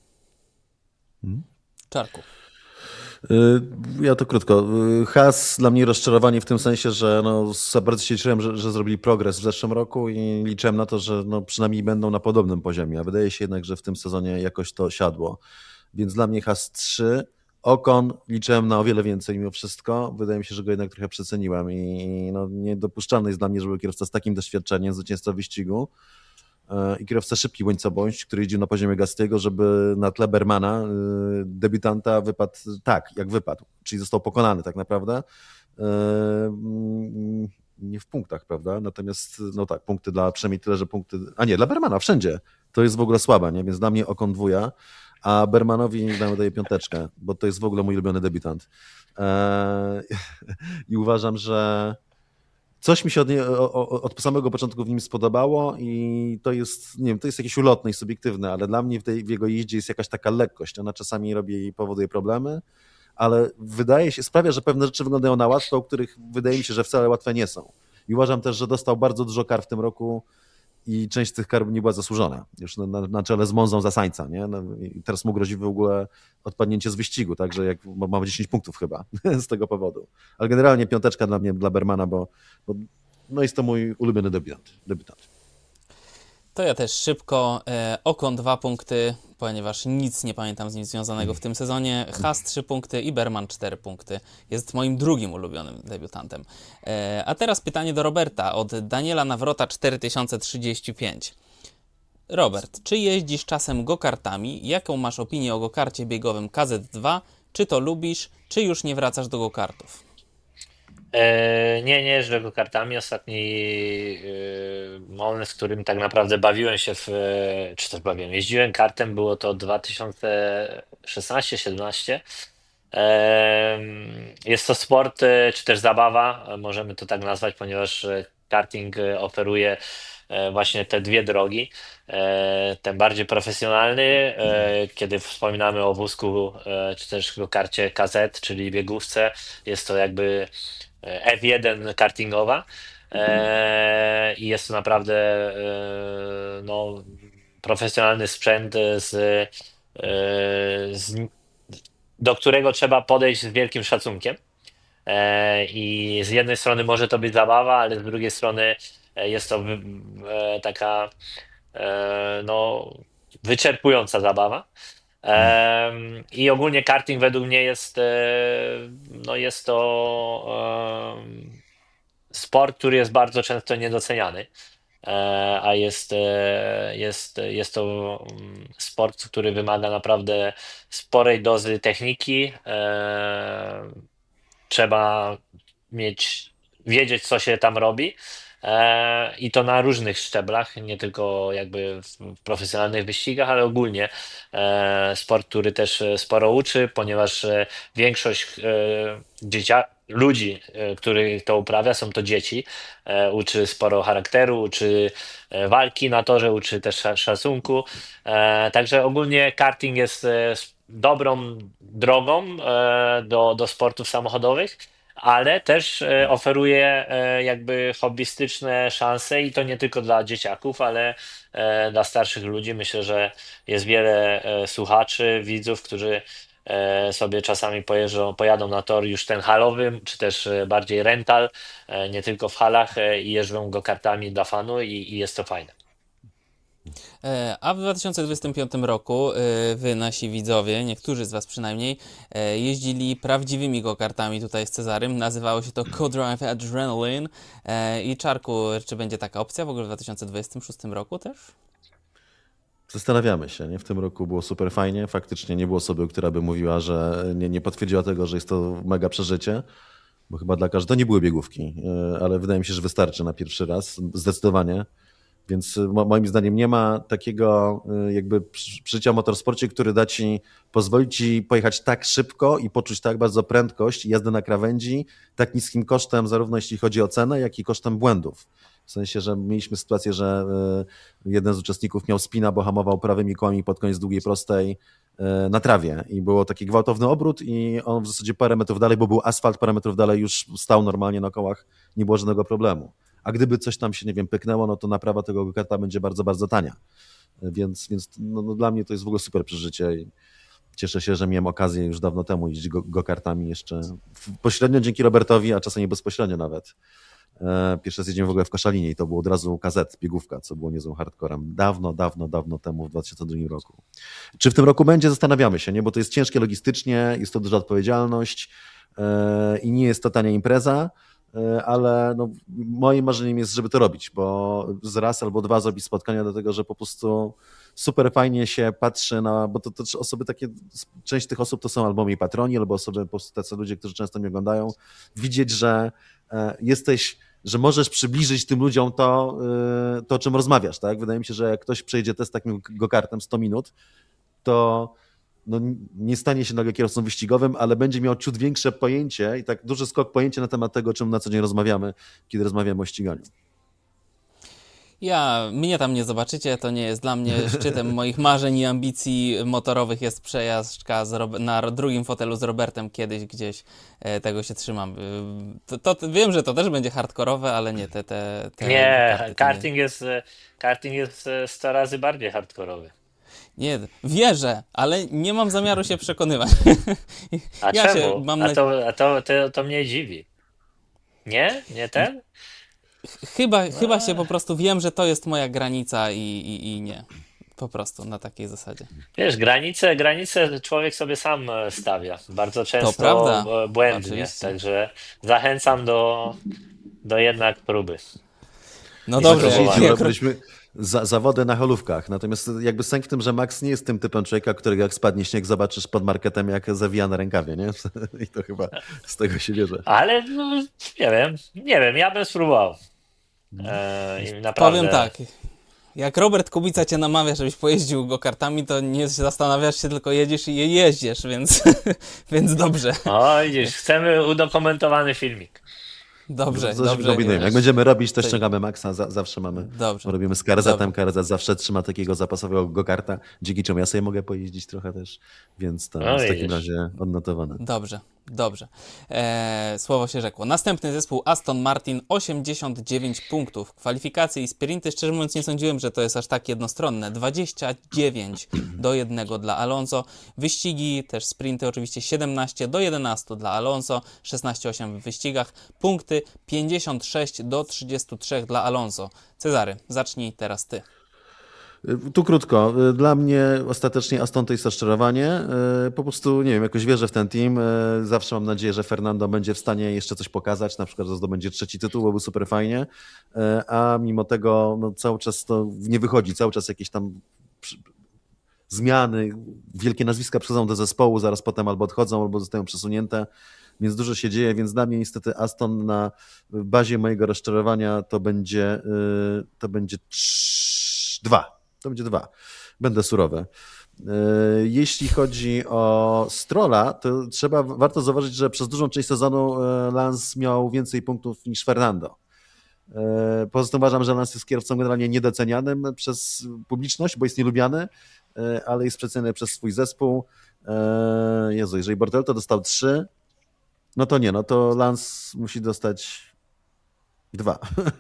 Czarku. Y, Ja to krótko. Y, Haas dla mnie rozczarowanie w tym sensie, że no, za bardzo się cieszyłem, że, że zrobili progres w zeszłym roku i liczyłem na to, że no, przynajmniej będą na podobnym poziomie, a wydaje się jednak, że w tym sezonie jakoś to siadło. Więc dla mnie Haas trzy. Ocon liczyłem na o wiele więcej mimo wszystko. Wydaje mi się, że go jednak trochę przeceniłem i no, niedopuszczalne jest dla mnie, żeby kierowca z takim doświadczeniem, zwycięzca wyścigu, i kierowca szybki bądź co bądź, który jeździł na poziomie Gastiego, żeby na tle Bermana, debiutanta, wypadł tak, jak wypadł, czyli został pokonany tak naprawdę. Nie w punktach, prawda? Natomiast, no tak, punkty dla, przynajmniej tyle, że punkty, a nie, dla Bermana wszędzie. To jest w ogóle słabe, nie? Więc dla mnie Ocon dwuja, a Bermanowi daję piąteczkę, bo to jest w ogóle mój ulubiony debiutant. I uważam, że coś mi się od, nie, od samego początku w nim spodobało i to jest, nie wiem, to jest jakieś ulotne i subiektywne, ale dla mnie w, tej, w jego jeździe jest jakaś taka lekkość. Ona czasami robi i powoduje problemy, ale wydaje się, sprawia, że pewne rzeczy wyglądają na łatwe, o których wydaje mi się, że wcale łatwe nie są. I uważam też, że dostał bardzo dużo kar w tym roku i część z tych kar nie była zasłużona. Już na, na czele z Monzą za Sainza, nie? No, i teraz mu grozi w ogóle odpadnięcie z wyścigu, także jak mamy dziesięć punktów chyba z tego powodu. Ale generalnie piąteczka dla mnie, dla Bermana, bo, bo no jest to mój ulubiony debiutant. debiutant. To ja też szybko. E, Ocon dwa punkty, ponieważ nic nie pamiętam z nim związanego w tym sezonie. Haas trzy punkty i Berman cztery punkty. Jest moim drugim ulubionym debiutantem. E, a teraz pytanie do Roberta od Daniela Nawrota cztery tysiące trzydzieści pięć. Robert, czy jeździsz czasem go-kartami? Jaką masz opinię o go-karcie biegowym K Z dwa? Czy to lubisz, czy już nie wracasz do go-kartów? E, nie, nie jeżdżę go-kartami. Ostatni e, moment, w którym tak naprawdę bawiłem się w, e, czy też bawiłem, jeździłem kartem, było to dwa tysiące szesnaście siedemnaście. E, jest to sport, e, czy też zabawa, e, możemy to tak nazwać, ponieważ e, karting e, oferuje e, właśnie te dwie drogi. E, ten bardziej profesjonalny, e, kiedy wspominamy o wózku, e, czy też go-karcie K Z, czyli biegówce, jest to jakby F jeden kartingowa e, i jest to naprawdę e, no, profesjonalny sprzęt, z, e, z, do którego trzeba podejść z wielkim szacunkiem. E, I z jednej strony może to być zabawa, ale z drugiej strony jest to wy, e, taka e, no, wyczerpująca zabawa. Um, I ogólnie karting według mnie jest, no jest to um, sport, który jest bardzo często niedoceniany, e, a jest, e, jest, jest to sport, który wymaga naprawdę sporej dozy techniki. E, trzeba mieć, wiedzieć, co się tam robi. I to na różnych szczeblach, nie tylko jakby w profesjonalnych wyścigach, ale ogólnie sport, który też sporo uczy, ponieważ większość dziecia ludzi, których to uprawia, są to dzieci. Uczy sporo charakteru, uczy walki na torze, uczy też szacunku. Także ogólnie karting jest dobrą drogą do, do sportów samochodowych, ale też e, oferuje e, jakby hobbystyczne szanse i to nie tylko dla dzieciaków, ale e, dla starszych ludzi. Myślę, że jest wiele e, słuchaczy, widzów, którzy e, sobie czasami pojeżdżą, pojadą na tor już ten halowy, czy też e, bardziej rental, e, nie tylko w halach e, i jeżdżą go-kartami dla fanu i, i jest to fajne. A w dwa tysiące dwudziestym piątym roku wy, nasi widzowie, niektórzy z was przynajmniej, jeździli prawdziwymi go-kartami tutaj z Cezarym. Nazywało się to Co-Drive Adrenaline. I Czarku, czy będzie taka opcja w ogóle w dwa tysiące dwudziestym szóstym roku też? Zastanawiamy się, nie? W tym roku było super fajnie. Faktycznie nie było osoby, która by mówiła, że nie, nie potwierdziła tego, że jest to mega przeżycie, bo chyba dla każdego to nie były biegówki, ale wydaje mi się, że wystarczy na pierwszy raz, zdecydowanie. Więc moim zdaniem nie ma takiego jakby przeżycia w motorsporcie, który da ci, pozwoli ci pojechać tak szybko i poczuć tak bardzo prędkość i jazdę na krawędzi, tak niskim kosztem, zarówno jeśli chodzi o cenę, jak i kosztem błędów. W sensie, że mieliśmy sytuację, że jeden z uczestników miał spina, bo hamował prawymi kołami pod koniec długiej prostej na trawie i było taki gwałtowny obrót i on w zasadzie parę metrów dalej, bo był asfalt, parę metrów dalej już stał normalnie na kołach, nie było żadnego problemu. A gdyby coś tam się, nie wiem, pyknęło, no to naprawa tego go-karta będzie bardzo, bardzo tania. Więc, więc no, no dla mnie to jest w ogóle super przeżycie i cieszę się, że miałem okazję już dawno temu jeździć go-kartami jeszcze pośrednio dzięki Robertowi, a czasami bezpośrednio nawet. Pierwszy raz jeździłem w ogóle w Koszalinie i to było od razu K Z, biegówka, co było niezłym hardcorem. Dawno, dawno, dawno temu, w dwa tysiące drugim roku. Czy w tym roku będzie? Zastanawiamy się, nie? Bo to jest ciężkie logistycznie, jest to duża odpowiedzialność i nie jest to tania impreza. ale no, moim marzeniem jest, żeby to robić, bo z raz albo dwa zrobić spotkania, dlatego że po prostu super fajnie się patrzy na, bo to też osoby takie, część tych osób to są albo moi patroni, albo osoby, po prostu tacy ludzie, którzy często mnie oglądają, widzieć, że jesteś, że możesz przybliżyć tym ludziom to, to o czym rozmawiasz, tak? Wydaje mi się, że jak ktoś przejdzie test takim go-kartem sto minut, to no, nie stanie się nagle kierowcą wyścigowym, ale będzie miał ciut większe pojęcie i tak duży skok pojęcia na temat tego, o czym na co dzień rozmawiamy, kiedy rozmawiamy o ściganiu. Ja, mnie tam nie zobaczycie, to nie jest dla mnie szczytem moich marzeń i ambicji motorowych jest przejażdżka z Rob- na drugim fotelu z Robertem kiedyś gdzieś, e, tego się trzymam. To, to, wiem, że to też będzie hardkorowe, ale nie, te, te, te Nie, karty, karting jest, karting jest sto razy bardziej hardkorowy. Nie, wierzę, ale nie mam zamiaru się przekonywać. A ja czemu? Się, mam a na... to, a to, to, to mnie dziwi. Nie? Nie ten? Chyba, chyba się po prostu wiem, że to jest moja granica i, i, i nie. Po prostu na takiej zasadzie. Wiesz, granice, granice człowiek sobie sam stawia. Bardzo często prawda. błędnie. Oczywiście. Także zachęcam do, do jednak próby. No I dobrze, spróbowania. jak, Byliśmy za, zawody na holówkach, natomiast jakby sęk w tym, że Max nie jest tym typem człowieka, którego jak spadnie śnieg, zobaczysz pod marketem, jak zawija na rękawie, nie? I to chyba z tego się bierze. Ale no, nie wiem, nie wiem, ja bym spróbował. E, i naprawdę... powiem tak, jak Robert Kubica cię namawia, żebyś pojeździł go-kartami, to nie zastanawiasz się, tylko jedziesz i je jeździsz, więc, więc dobrze. O, widzisz, chcemy udokumentowany filmik. Dobrze, Coś dobrze. kombinujemy. Jak będziemy robić, to Coś- ściągamy Maxa, za, zawsze mamy, Dobrze. robimy z Karzetem, Dobrze. Karzet zawsze trzyma takiego zapasowego go-karta, dzięki czemu ja sobie mogę pojeździć trochę też, więc to No jest w widzisz. takim razie odnotowane. Dobrze, dobrze. Eee, słowo się rzekło. Następny zespół Aston Martin, osiemdziesiąt dziewięć punktów. Kwalifikacje i sprinty, szczerze mówiąc nie sądziłem, że to jest aż tak jednostronne. dwadzieścia dziewięć do jednego dla Alonso. Wyścigi, też sprinty oczywiście siedemnaście do jedenastu dla Alonso, szesnaście osiem w wyścigach. Punkty pięćdziesiąt sześć do trzydziestu trzech dla Alonso. Cezary, zacznij teraz ty. Tu krótko. Dla mnie ostatecznie Aston to jest rozczarowanie. Po prostu, nie wiem, jakoś wierzę w ten team. Zawsze mam nadzieję, że Fernando będzie w stanie jeszcze coś pokazać, na przykład, że zdobędzie trzeci tytuł, byłoby super fajnie, a mimo tego no, cały czas to nie wychodzi, cały czas jakieś tam przy- zmiany, wielkie nazwiska przychodzą do zespołu, zaraz potem albo odchodzą, albo zostają przesunięte, więc dużo się dzieje, więc dla mnie niestety Aston na bazie mojego rozczarowania to będzie, y, to będzie trz- dwa. To będzie dwa. Będę surowy. Y, Jeśli chodzi o Strolla, to trzeba, warto zauważyć, że przez dużą część sezonu y, Lance miał więcej punktów niż Fernando. Y, Poza tym uważam, że Lance jest kierowcą generalnie niedocenianym przez publiczność, bo jest nielubiany, y, ale jest przeceniany przez swój zespół. Y, Jezu, jeżeli Bortelto dostał trzy, no to nie, no to Lance musi dostać dwa.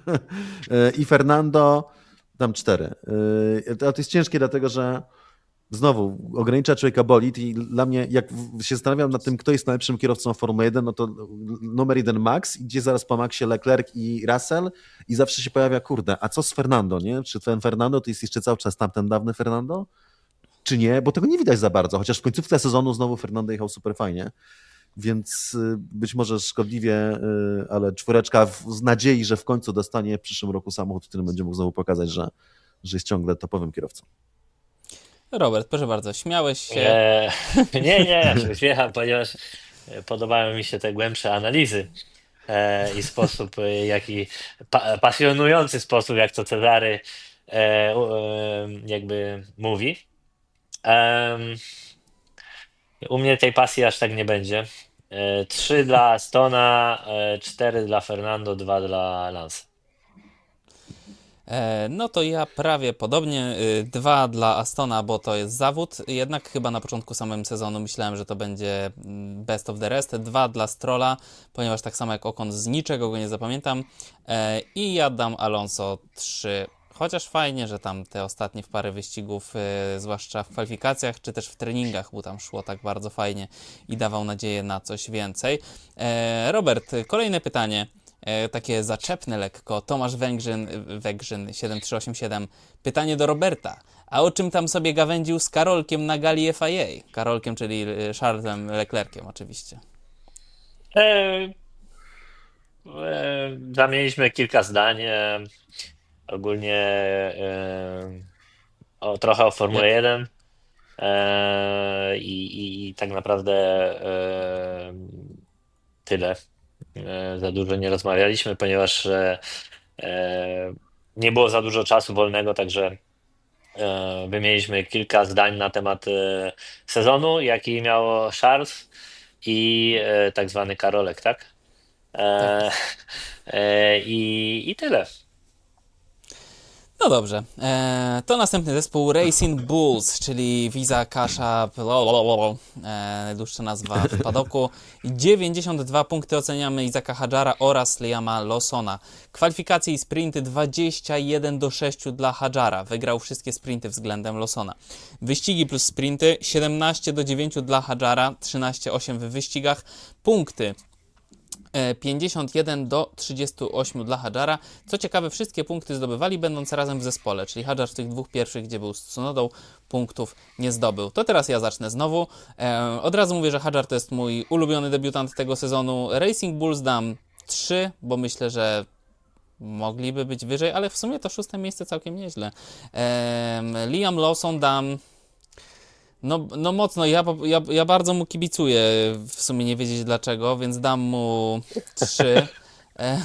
I Fernando tam cztery. Ale to jest ciężkie, dlatego że znowu ogranicza człowieka bolid i dla mnie, jak się zastanawiam nad tym, kto jest najlepszym kierowcą Formuły jeden, no to numer jeden Max, idzie zaraz po Maxie Leclerc i Russell i zawsze się pojawia, kurde, a co z Fernando, nie? Czy ten Fernando to jest jeszcze cały czas tamten dawny Fernando? Czy nie? Bo tego nie widać za bardzo, chociaż w końcówce sezonu znowu Fernando jechał super fajnie. Więc y, być może szkodliwie, y, ale czwóreczka w, z nadziei, że w końcu dostanie w przyszłym roku samochód, który będzie mógł znowu pokazać, że, że jest ciągle topowym kierowcą. Robert, proszę bardzo, śmiałeś się. E, nie, nie, ja się śmiecham, ponieważ podobają mi się te głębsze analizy e, i sposób, e, jaki pa, pasjonujący sposób, jak to Cezary e, u- e, jakby mówi. Em, u mnie tej pasji aż tak nie będzie. E, trzy dla Astona, e, cztery dla Fernando, dwa dla Lance. E, no to ja prawie podobnie. Y, Dwa dla Astona, bo to jest zawód. Jednak chyba na początku samego sezonu myślałem, że to będzie mm, best of the rest. Dwa dla Strolla, ponieważ tak samo jak Ocon z niczego go nie zapamiętam. E, I ja dam Alonso trzy. Chociaż fajnie, że tam te ostatnie w parę wyścigów, e, zwłaszcza w kwalifikacjach, czy też w treningach, bo tam szło tak bardzo fajnie i dawał nadzieję na coś więcej. E, Robert, kolejne pytanie. E, takie zaczepne lekko. Tomasz Węgrzyn, Węgrzyn siedem trzy osiem siedem. Pytanie do Roberta. A o czym tam sobie gawędził z Karolkiem na gali F I A? Karolkiem, czyli Charlesem Leclerciem oczywiście. E, E, Zamieniliśmy kilka zdań. e, Ogólnie e, o, trochę o Formule Jak? jeden e, i, i, i tak naprawdę e, tyle. E, Za dużo nie rozmawialiśmy, ponieważ e, e, nie było za dużo czasu wolnego, także e, wymieniliśmy kilka zdań na temat e, sezonu, jaki miał Charles i e, tak zwany Karolek, tak? Tak. E, e, i, I tyle. No dobrze, e, to następny zespół Racing Bulls, czyli Visa Kasha, e, najdłuższa nazwa w padoku. dziewięćdziesiąt dwa punkty oceniamy Izaka Hadżara oraz Liama Lawsona. Kwalifikacje i sprinty dwadzieścia jeden do sześciu dla Hadżara. Wygrał wszystkie sprinty względem Lawsona. Wyścigi plus sprinty siedemnaście do dziewięciu dla Hadżara, trzynaście osiem w wyścigach. Punkty pięćdziesiąt jeden do trzydziestu ośmiu dla Hadżara. Co ciekawe, wszystkie punkty zdobywali będąc razem w zespole, czyli Hadżar w tych dwóch pierwszych, gdzie był z Tsunodą, punktów nie zdobył. To teraz ja zacznę znowu. E, od razu mówię, że Hadżar to jest mój ulubiony debiutant tego sezonu. Racing Bulls dam trzy, bo myślę, że mogliby być wyżej, ale w sumie to szóste miejsce całkiem nieźle. E, Liam Lawson dam No, no mocno, ja, ja, ja bardzo mu kibicuję, w sumie nie wiedzieć dlaczego, więc dam mu trzy. E,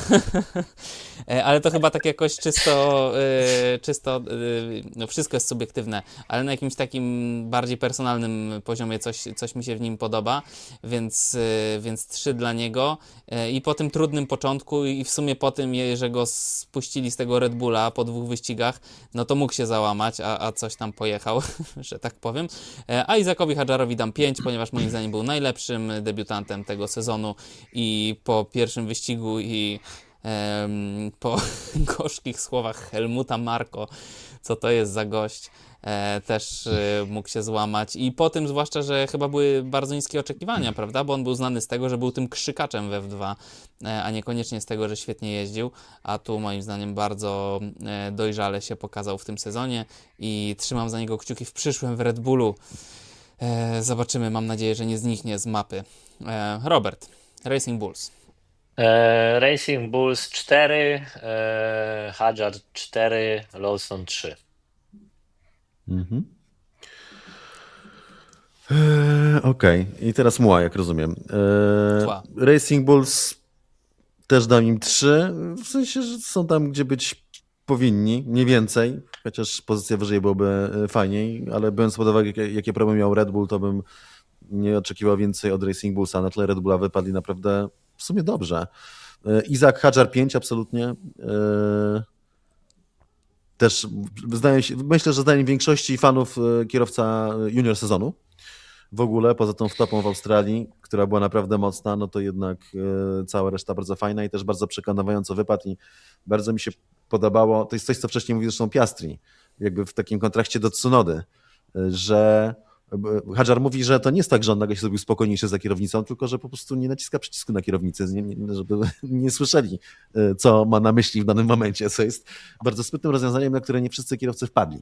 e, ale to chyba tak jakoś czysto, e, czysto e, no wszystko jest subiektywne, ale na jakimś takim bardziej personalnym poziomie coś, coś mi się w nim podoba, więc, e, więc trzy dla niego. E, I po tym trudnym początku i w sumie po tym, że go spuścili z tego Red Bulla po dwóch wyścigach, no to mógł się załamać, a, a coś tam pojechał, że tak powiem. E, a Izakowi Hadżarowi dam pięć, ponieważ moim zdaniem był najlepszym debiutantem tego sezonu i po pierwszym wyścigu i i em, po gorzkich słowach Helmuta Marko, co to jest za gość, e, też e, mógł się złamać. I po tym zwłaszcza, że chyba były bardzo niskie oczekiwania, prawda? Bo on był znany z tego, że był tym krzykaczem w F dwa, e, a niekoniecznie z tego, że świetnie jeździł. A tu moim zdaniem bardzo e, dojrzale się pokazał w tym sezonie i trzymam za niego kciuki w przyszłym w Red Bullu. E, zobaczymy, mam nadzieję, że nie zniknie z mapy. E, Robert, Racing Bulls. E, Racing Bulls cztery, e, Hadżar cztery, Lawson trzy. Mhm. Eee, Okej, i teraz Muła, jak rozumiem. Eee, Tła. Racing Bulls też dam im trzy, w sensie, że są tam, gdzie być powinni, nie więcej, chociaż pozycja wyżej byłoby e, fajniej, ale biorąc pod uwagę, jakie, jakie problemy miał Red Bull, to bym nie oczekiwał więcej od Racing Bullsa. Na tle Red Bulla wypadli naprawdę w sumie dobrze. E, Izak Hadżar pięć, absolutnie. E, Też zdaje się, myślę, że zdaniem większości fanów e, kierowca junior sezonu. W ogóle, poza tą wtopą w Australii, która była naprawdę mocna, no to jednak e, cała reszta bardzo fajna i też bardzo przekonywająco wypadł i bardzo mi się podobało, to jest coś, co wcześniej mówił zresztą Piastri, jakby w takim kontraście do Tsunody, e, że e, Hadżar mówi, że to nie jest tak, że on nagle się zrobił spokojniejszy za kierownicą, tylko że po prostu nie naciska przycisku na kierownicy, nie, nie, żeby nie słyszeli, e, co ma na myśli w danym momencie, co jest bardzo sprytnym rozwiązaniem, na które nie wszyscy kierowcy wpadli.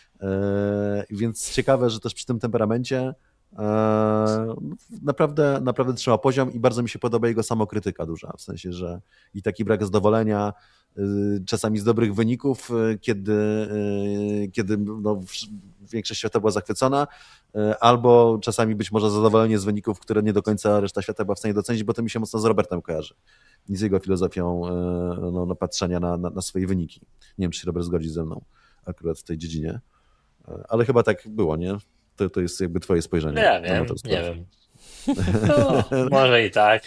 E, Więc ciekawe, że też przy tym temperamencie naprawdę, naprawdę trzyma poziom i bardzo mi się podoba jego samokrytyka duża, w sensie, że i taki brak zadowolenia, czasami z dobrych wyników, kiedy, kiedy no, większość świata była zachwycona, albo czasami być może zadowolenie z wyników, które nie do końca reszta świata była w stanie docenić, bo to mi się mocno z Robertem kojarzy i z jego filozofią no, no, patrzenia na, na, na swoje wyniki. Nie wiem, czy się Robert zgodzi ze mną akurat w tej dziedzinie, ale chyba tak było, nie? To, to jest jakby twoje spojrzenie. Ja na wiem, motorsport. nie wiem. No, może i tak.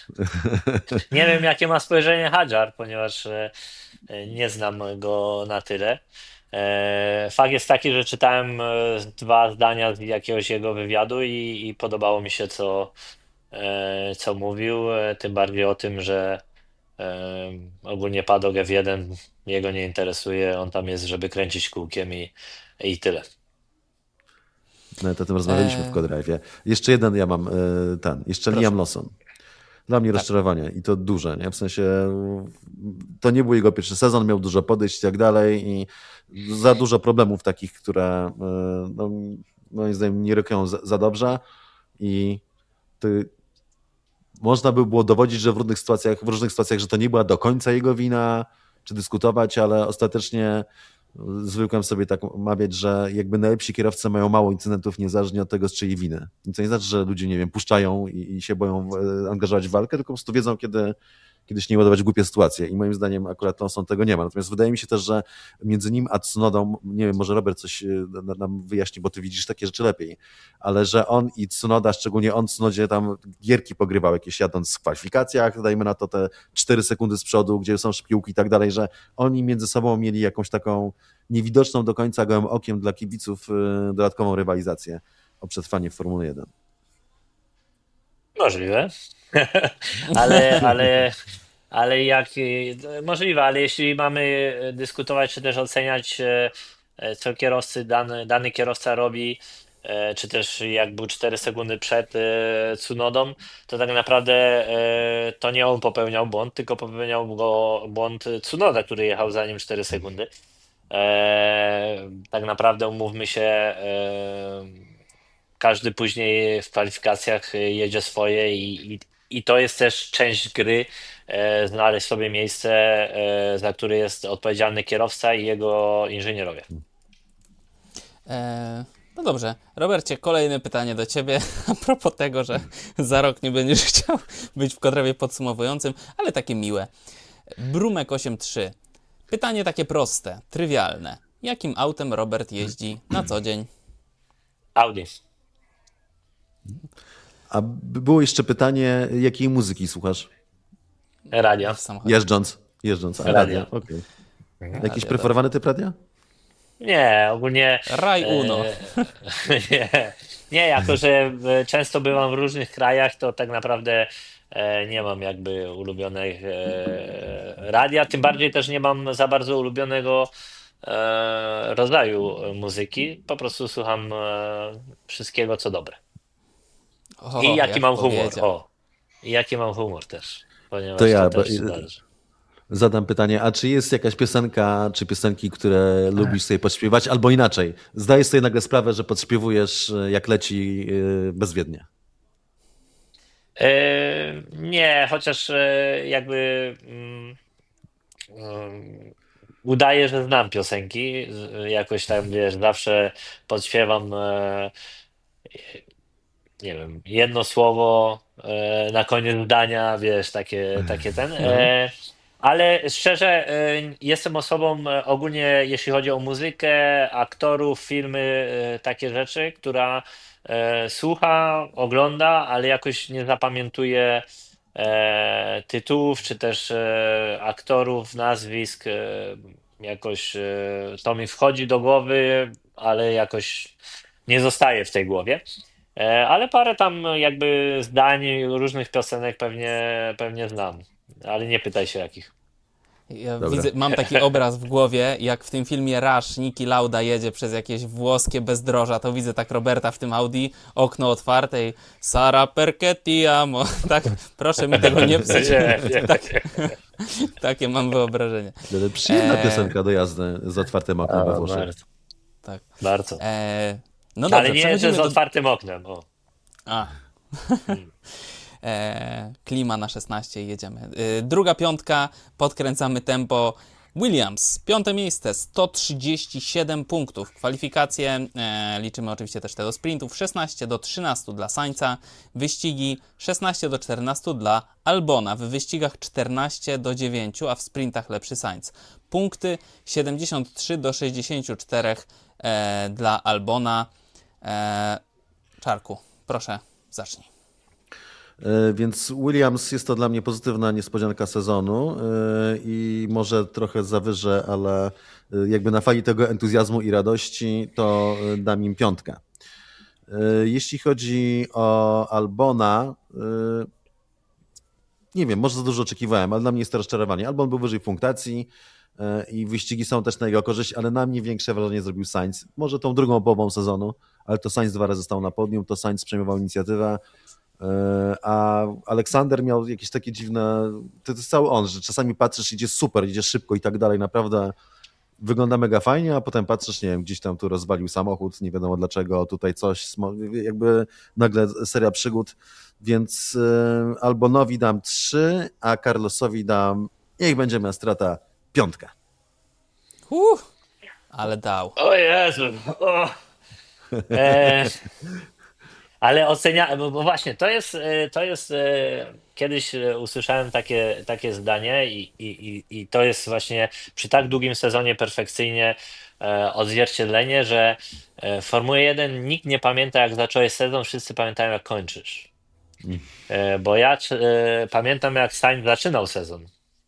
Nie wiem, jakie ma spojrzenie Hadżar, ponieważ e, nie znam go na tyle. E, Fakt jest taki, że czytałem e, dwa zdania z jakiegoś jego wywiadu i, i podobało mi się, co, e, co mówił. e, Tym bardziej o tym, że e, ogólnie padok F jeden jego nie interesuje. On tam jest, żeby kręcić kółkiem i, i tyle. Nawet o tym rozmawialiśmy Eee. w Codrive'ie. Jeszcze jeden ja mam, e, ten, jeszcze Proszę. Liam Lawson. Dla mnie Tak. rozczarowanie i to duże, nie? W sensie to nie był jego pierwszy sezon, miał dużo podejść i tak dalej i za dużo problemów takich, które e, no, moim zdaniem nie rokują za, za dobrze i ty, można by było dowodzić, że w różnych sytuacjach, w różnych sytuacjach, że to nie była do końca jego wina, czy dyskutować, ale ostatecznie zwykłem sobie tak mawiać, że jakby najlepsi kierowcy mają mało incydentów niezależnie od tego, z czyjej winy. I to nie znaczy, że ludzie, nie wiem, puszczają i, i się boją angażować w walkę, tylko po prostu wiedzą, kiedy, kiedy się nie ładować w głupie sytuacje. I moim zdaniem akurat Lawson tego nie ma. Natomiast wydaje mi się też, że między nim a Tsunodą, nie wiem, może Robert coś nam wyjaśni, bo ty widzisz takie rzeczy lepiej, ale że on i Tsunoda, szczególnie on Tsunodzie tam gierki pogrywał jakieś jadąc w kwalifikacjach, dajmy na to te cztery sekundy z przodu, gdzie są szybkie łuki i tak dalej, że oni między sobą mieli jakąś taką niewidoczną do końca gołym okiem dla kibiców dodatkową rywalizację o przetrwanie w Formule jeden. Możliwe, ale, ale, ale jak możliwe, ale jeśli mamy dyskutować, czy też oceniać, co kierowcy, dany, dany kierowca robi, czy też jak był cztery sekundy przed Tsunodą, to tak naprawdę to nie on popełniał błąd, tylko popełniał go błąd Tsunoda, który jechał za nim cztery sekundy. Tak naprawdę umówmy się, każdy później w kwalifikacjach jedzie swoje i, i, i to jest też część gry, e, znaleźć sobie miejsce, e, za które jest odpowiedzialny kierowca i jego inżynierowie. E, no dobrze. Robercie, kolejne pytanie do ciebie a propos tego, że za rok nie będziesz chciał być w Kodrawie podsumowującym, ale takie miłe. Brumek osiem trzy. Pytanie takie proste, trywialne. Jakim autem Robert jeździ na co dzień? Audi. A było jeszcze pytanie, jakiej muzyki słuchasz? Radio. W samochodzie. Jeżdżąc. Jeżdżąc. A, Radio. radio. Okay. Jakiś Radio, preferowany typ radia? Nie, ogólnie... Raj Uno. E, nie, nie, jako że często bywam w różnych krajach, to tak naprawdę e, nie mam jakby ulubionych e, radia, tym bardziej też nie mam za bardzo ulubionego e, rodzaju muzyki, po prostu słucham e, wszystkiego, co dobre. O, I jaki jak mam humor, powiedział. o, i jaki mam humor też, ponieważ To to, ja, też bo- zależy. Zadam pytanie, a czy jest jakaś piosenka, czy piosenki, które lubisz sobie podśpiewać, albo inaczej, zdajesz sobie nagle sprawę, że podśpiewujesz jak leci yy, bezwiednie? E, nie, chociaż e, jakby mm, mm, udaję, że znam piosenki. Z- Jakoś tam, wiesz, zawsze podśpiewam, e, nie wiem, jedno słowo e, na koniec zdania, wiesz, takie, takie ten. E, ale szczerze, e, jestem osobą e, ogólnie, jeśli chodzi o muzykę, aktorów, filmy, e, takie rzeczy, która e, słucha, ogląda, ale jakoś nie zapamiętuje e, tytułów, czy też e, aktorów, nazwisk. E, jakoś e, to mi wchodzi do głowy, ale jakoś nie zostaje w tej głowie. E, Ale parę tam jakby zdań różnych piosenek pewnie, pewnie znam, ale nie pytaj się jakich. Ja Dobra. widzę, mam taki obraz w głowie, jak w tym filmie Rush Niki Lauda jedzie przez jakieś włoskie bezdroża, to widzę tak Roberta w tym Audi, okno otwarte i Sara perché ti amo. Tak, proszę mi tego nie psuć. Nie, nie, tak, takie mam wyobrażenie. Ale przyjemna Eee. piosenka do jazdy z otwartym oknem we A, Włoszech. bardzo, Tak. bardzo. E, no dobrze, Ale nie jeżdżę przechodzimy z do... otwartym oknem. O. A. e, klima na szesnaście i jedziemy. E, druga piątka, podkręcamy tempo. Williams, piąte miejsce, sto trzydzieści siedem punktów. Kwalifikacje, e, liczymy oczywiście też te do sprintów, szesnaście do trzynastu dla Sainza, wyścigi szesnaście do czternastu dla Albona, w wyścigach czternaście do dziewięciu, a w sprintach lepszy Sainz. Punkty siedemdziesiąt trzy do sześćdziesięciu czterech e, dla Albona. E, Czarku, proszę, zacznij. Więc Williams jest to dla mnie pozytywna niespodzianka sezonu i może trochę zawyżę, ale jakby na fali tego entuzjazmu i radości to dam im piątkę. Jeśli chodzi o Albona, nie wiem, może za dużo oczekiwałem, ale dla mnie jest to rozczarowanie. Albon był wyżej w punktacji i wyścigi są też na jego korzyść, ale na mnie większe wrażenie zrobił Sainz. Może tą drugą połową sezonu, ale to Sainz dwa razy stał na podium, to Sainz przejmował inicjatywę. A Aleksander miał jakieś takie dziwne, to jest cały on, że czasami patrzysz, idzie super, idzie szybko i tak dalej, naprawdę wygląda mega fajnie, a potem patrzysz, nie wiem, gdzieś tam tu rozwalił samochód, nie wiadomo dlaczego, tutaj coś, jakby nagle seria przygód, więc y, Albonowi dam trzy, a Carlosowi dam, niech będzie miała strata, piątkę. Uh, ale dał. O Jezu. O. E, ale ocenia, bo właśnie to jest, e, to jest e, kiedyś e, usłyszałem takie, takie zdanie i, i, i i to jest właśnie przy tak długim sezonie perfekcyjnie e, odzwierciedlenie, że e, w Formule jeden nikt nie pamięta jak zacząłeś sezon, wszyscy pamiętają jak kończysz. E, bo ja c- e, pamiętam jak Sainz zaczynał sezon.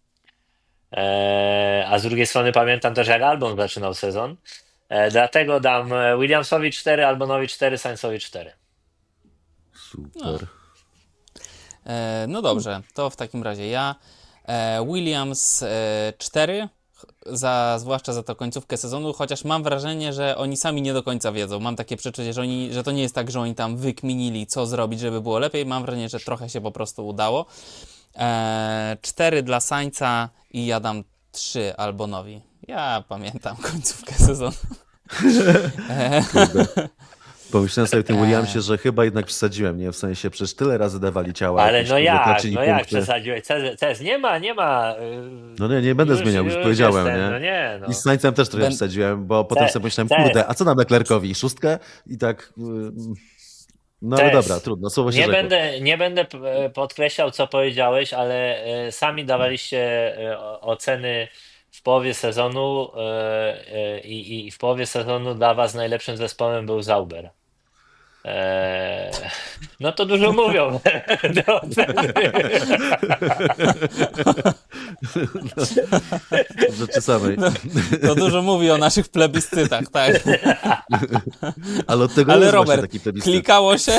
E, a z drugiej strony pamiętam też jak Albon zaczynał sezon. E, dlatego dam e, Williamsowi cztery, Albonowi cztery, Sainzowi cztery. Super. E, no dobrze, to w takim razie ja. E, Williams e, cztery, za, zwłaszcza za tą końcówkę sezonu, chociaż mam wrażenie, że oni sami nie do końca wiedzą. Mam takie przeczucie, że, oni, że to nie jest tak, że oni tam wykminili, co zrobić, żeby było lepiej. Mam wrażenie, że trochę się po prostu udało. E, cztery dla Sainza i ja dam trzy Albonowi. Ja pamiętam końcówkę sezonu. e, Pomyślałem sobie w tym Williamsie, że chyba jednak przesadziłem, nie? W sensie przecież tyle razy dawali ciała. Ale jakieś, no kurde, jak, tracili no jak punkty. przesadziłeś? Cez, Cez nie ma, nie ma. y, No nie, nie będę już, zmieniał, już, już powiedziałem, jestem, nie? no nie, no. I z Sainzem też trochę Ben- przesadziłem, bo potem Te- sobie myślałem, te- kurde, a co nam Leclercowi? Szóstkę? I tak... y, No ale Też. dobra, trudno, słowo się Nie rzekło. będę, nie będę p- podkreślał, co powiedziałeś, ale e, sami dawaliście e, o- oceny w połowie sezonu e, e, i, i w połowie sezonu dla was najlepszym zespołem był Sauber. E, no to dużo mówią. te oceny. W rzeczy samej. to dużo mówi o naszych plebiscytach, tak. Ale od tego Ale jest właśnie Robert, taki plebiscyt. klikało się?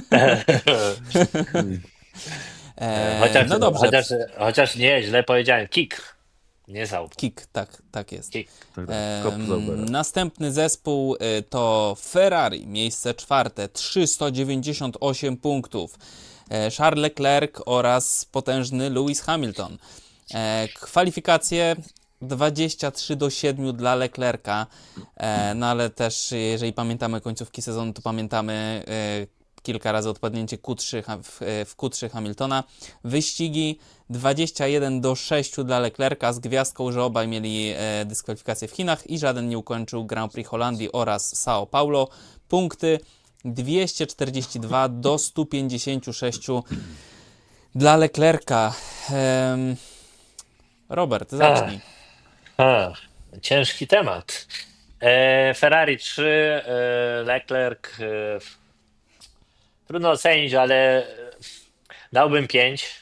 E, Chociaż, no dobrze, chociaż, chociaż nie, źle powiedziałem. Kick, nie Sauber. kick, tak, tak jest. Kick. Tak, tak, Em, kop Zaubera. następny zespół y, to Ferrari, miejsce czwarte, trzysta dziewięćdziesiąt osiem punktów. E, Charles Leclerc oraz potężny Lewis Hamilton. E, kwalifikacje dwadzieścia trzy do siedmiu dla Leclerca, e, no ale też jeżeli pamiętamy końcówki sezonu, to pamiętamy e, kilka razy odpadnięcie Q trzy ha- w, e, w Q trzy Hamiltona. Wyścigi dwadzieścia jeden do sześciu dla Leclerca z gwiazdką, że obaj mieli e, dyskwalifikację w Chinach i żaden nie ukończył Grand Prix Holandii oraz São Paulo. Punkty dwieście czterdzieści dwa do stu pięćdziesięciu sześciu dla Leclerca. Em, Robert, zacznij. A, ciężki temat. E, Ferrari trzy, e, Leclerc. E, trudno ocenić, ale dałbym pięć.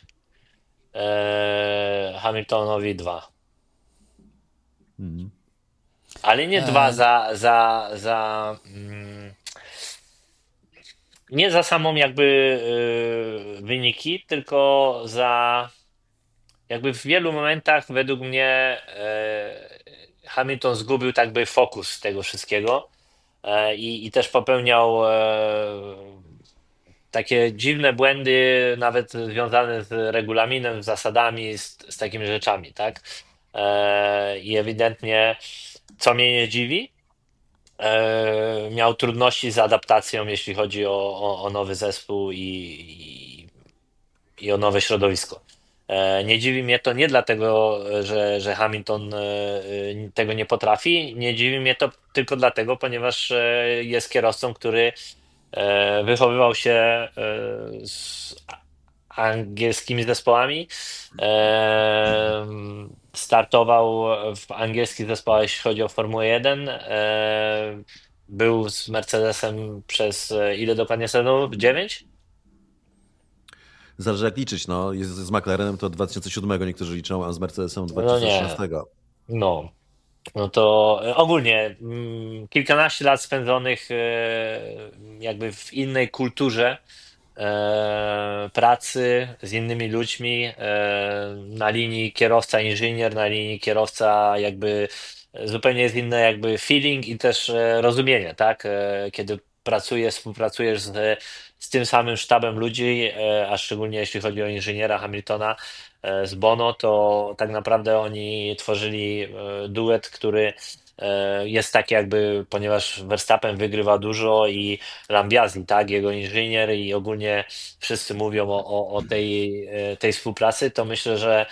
E, Hamiltonowi dwa. Mhm. Ale nie E. dwa za, za, za mm, nie za samą jakby y, wyniki, tylko za jakby w wielu momentach według mnie e, Hamilton zgubił tak by fokus tego wszystkiego e, i, i też popełniał e, takie dziwne błędy, nawet związane z regulaminem, z zasadami, z, z takimi rzeczami, tak? E, I ewidentnie, co mnie nie dziwi, e, miał trudności z adaptacją, jeśli chodzi o, o, o nowy zespół i, i, i o nowe środowisko. E, Nie dziwi mnie to nie dlatego, że, że Hamilton e, e, tego nie potrafi, nie dziwi mnie to tylko dlatego, ponieważ e, jest kierowcą, który e, wychowywał się e, z angielskimi zespołami, e, startował w angielskich zespołach, jeśli chodzi o Formułę jeden, e, był z Mercedesem przez e, ile dokładnie sezonów? dziewięć? Zależy jak liczyć, no. Jest z McLarenem to dwa tysiące siódmego niektórzy liczą, a z Mercedesem dwa tysiące szesnastego. No, no to e, ogólnie mm, kilkanaście lat spędzonych e, jakby w innej kulturze e, pracy z innymi ludźmi, e, na linii kierowca-inżynier, na linii kierowca jakby zupełnie jest inny jakby feeling i też e, rozumienie, tak? E, Kiedy pracujesz, współpracujesz z, z tym samym sztabem ludzi, e, a szczególnie jeśli chodzi o inżyniera Hamiltona e, z Bono, to tak naprawdę oni tworzyli e, duet, który e, jest taki jakby, ponieważ Verstappen wygrywa dużo i Lambiasi, tak, jego inżynier i ogólnie wszyscy mówią o, o, o tej, e, tej współpracy, to myślę, że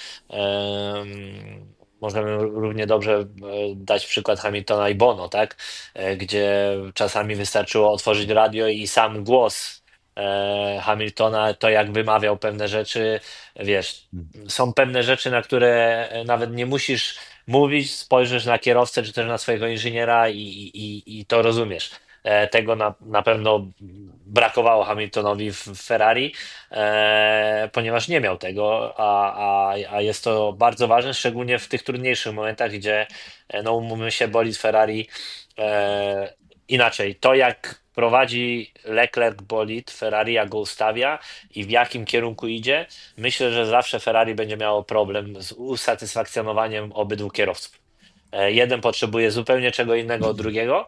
em, możemy równie dobrze e, dać przykład Hamiltona i Bono, tak? E, Gdzie czasami wystarczyło otworzyć radio i sam głos e, Hamiltona, to jak wymawiał pewne rzeczy, wiesz, są pewne rzeczy, na które nawet nie musisz mówić, spojrzysz na kierowcę czy też na swojego inżyniera i, i, i to rozumiesz. E, Tego na, na pewno brakowało Hamiltonowi w w Ferrari, e, ponieważ nie miał tego, a, a, a jest to bardzo ważne, szczególnie w tych trudniejszych momentach, gdzie, e, no umówmy się, bolid Ferrari e, inaczej. To jak prowadzi Leclerc bolid Ferrari, jak go ustawia i w jakim kierunku idzie, myślę, że zawsze Ferrari będzie miało problem z usatysfakcjonowaniem obydwu kierowców. E, Jeden potrzebuje zupełnie czego innego od drugiego.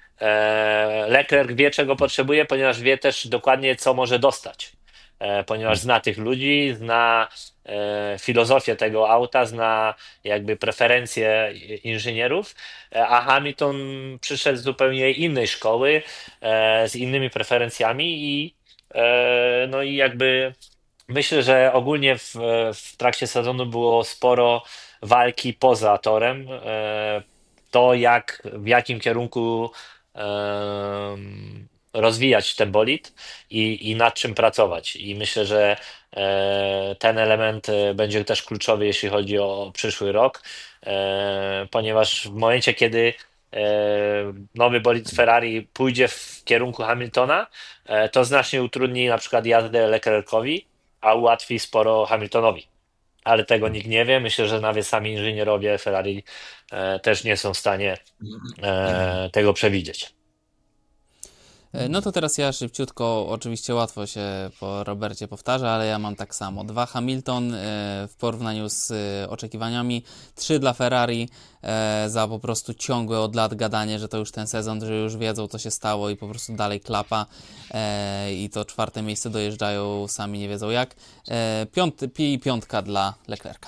E, Leclerc wie, czego potrzebuje, ponieważ wie też dokładnie, co może dostać. E, Ponieważ zna tych ludzi, zna e, filozofię tego auta, zna jakby preferencje i- inżynierów, e, a Hamilton przyszedł z zupełnie innej szkoły, e, z innymi preferencjami i e, no i jakby myślę, że ogólnie w, w trakcie sezonu było sporo walki poza torem. E, To jak, w jakim kierunku em, rozwijać ten bolid i, i nad czym pracować. I myślę, że e, ten element e, będzie też kluczowy, jeśli chodzi o przyszły rok, e, ponieważ w momencie, kiedy e, nowy bolid Ferrari pójdzie w kierunku Hamiltona, e, to znacznie utrudni na przykład jazdę Leclercowi, a ułatwi sporo Hamiltonowi. Ale tego nikt nie wie. Myślę, że nawet sami inżynierowie Ferrari e, też nie są w stanie e, tego przewidzieć. E, No to teraz ja szybciutko, oczywiście łatwo się po Robercie powtarza, ale ja mam tak samo. Dwa Hamilton e, w porównaniu z e, oczekiwaniami, trzy dla Ferrari e, za po prostu ciągłe od lat gadanie, że to już ten sezon, że już wiedzą, co się stało i po prostu dalej klapa e, i to czwarte miejsce dojeżdżają, sami nie wiedzą jak. E, piąty, pi, piątka dla Leclerca.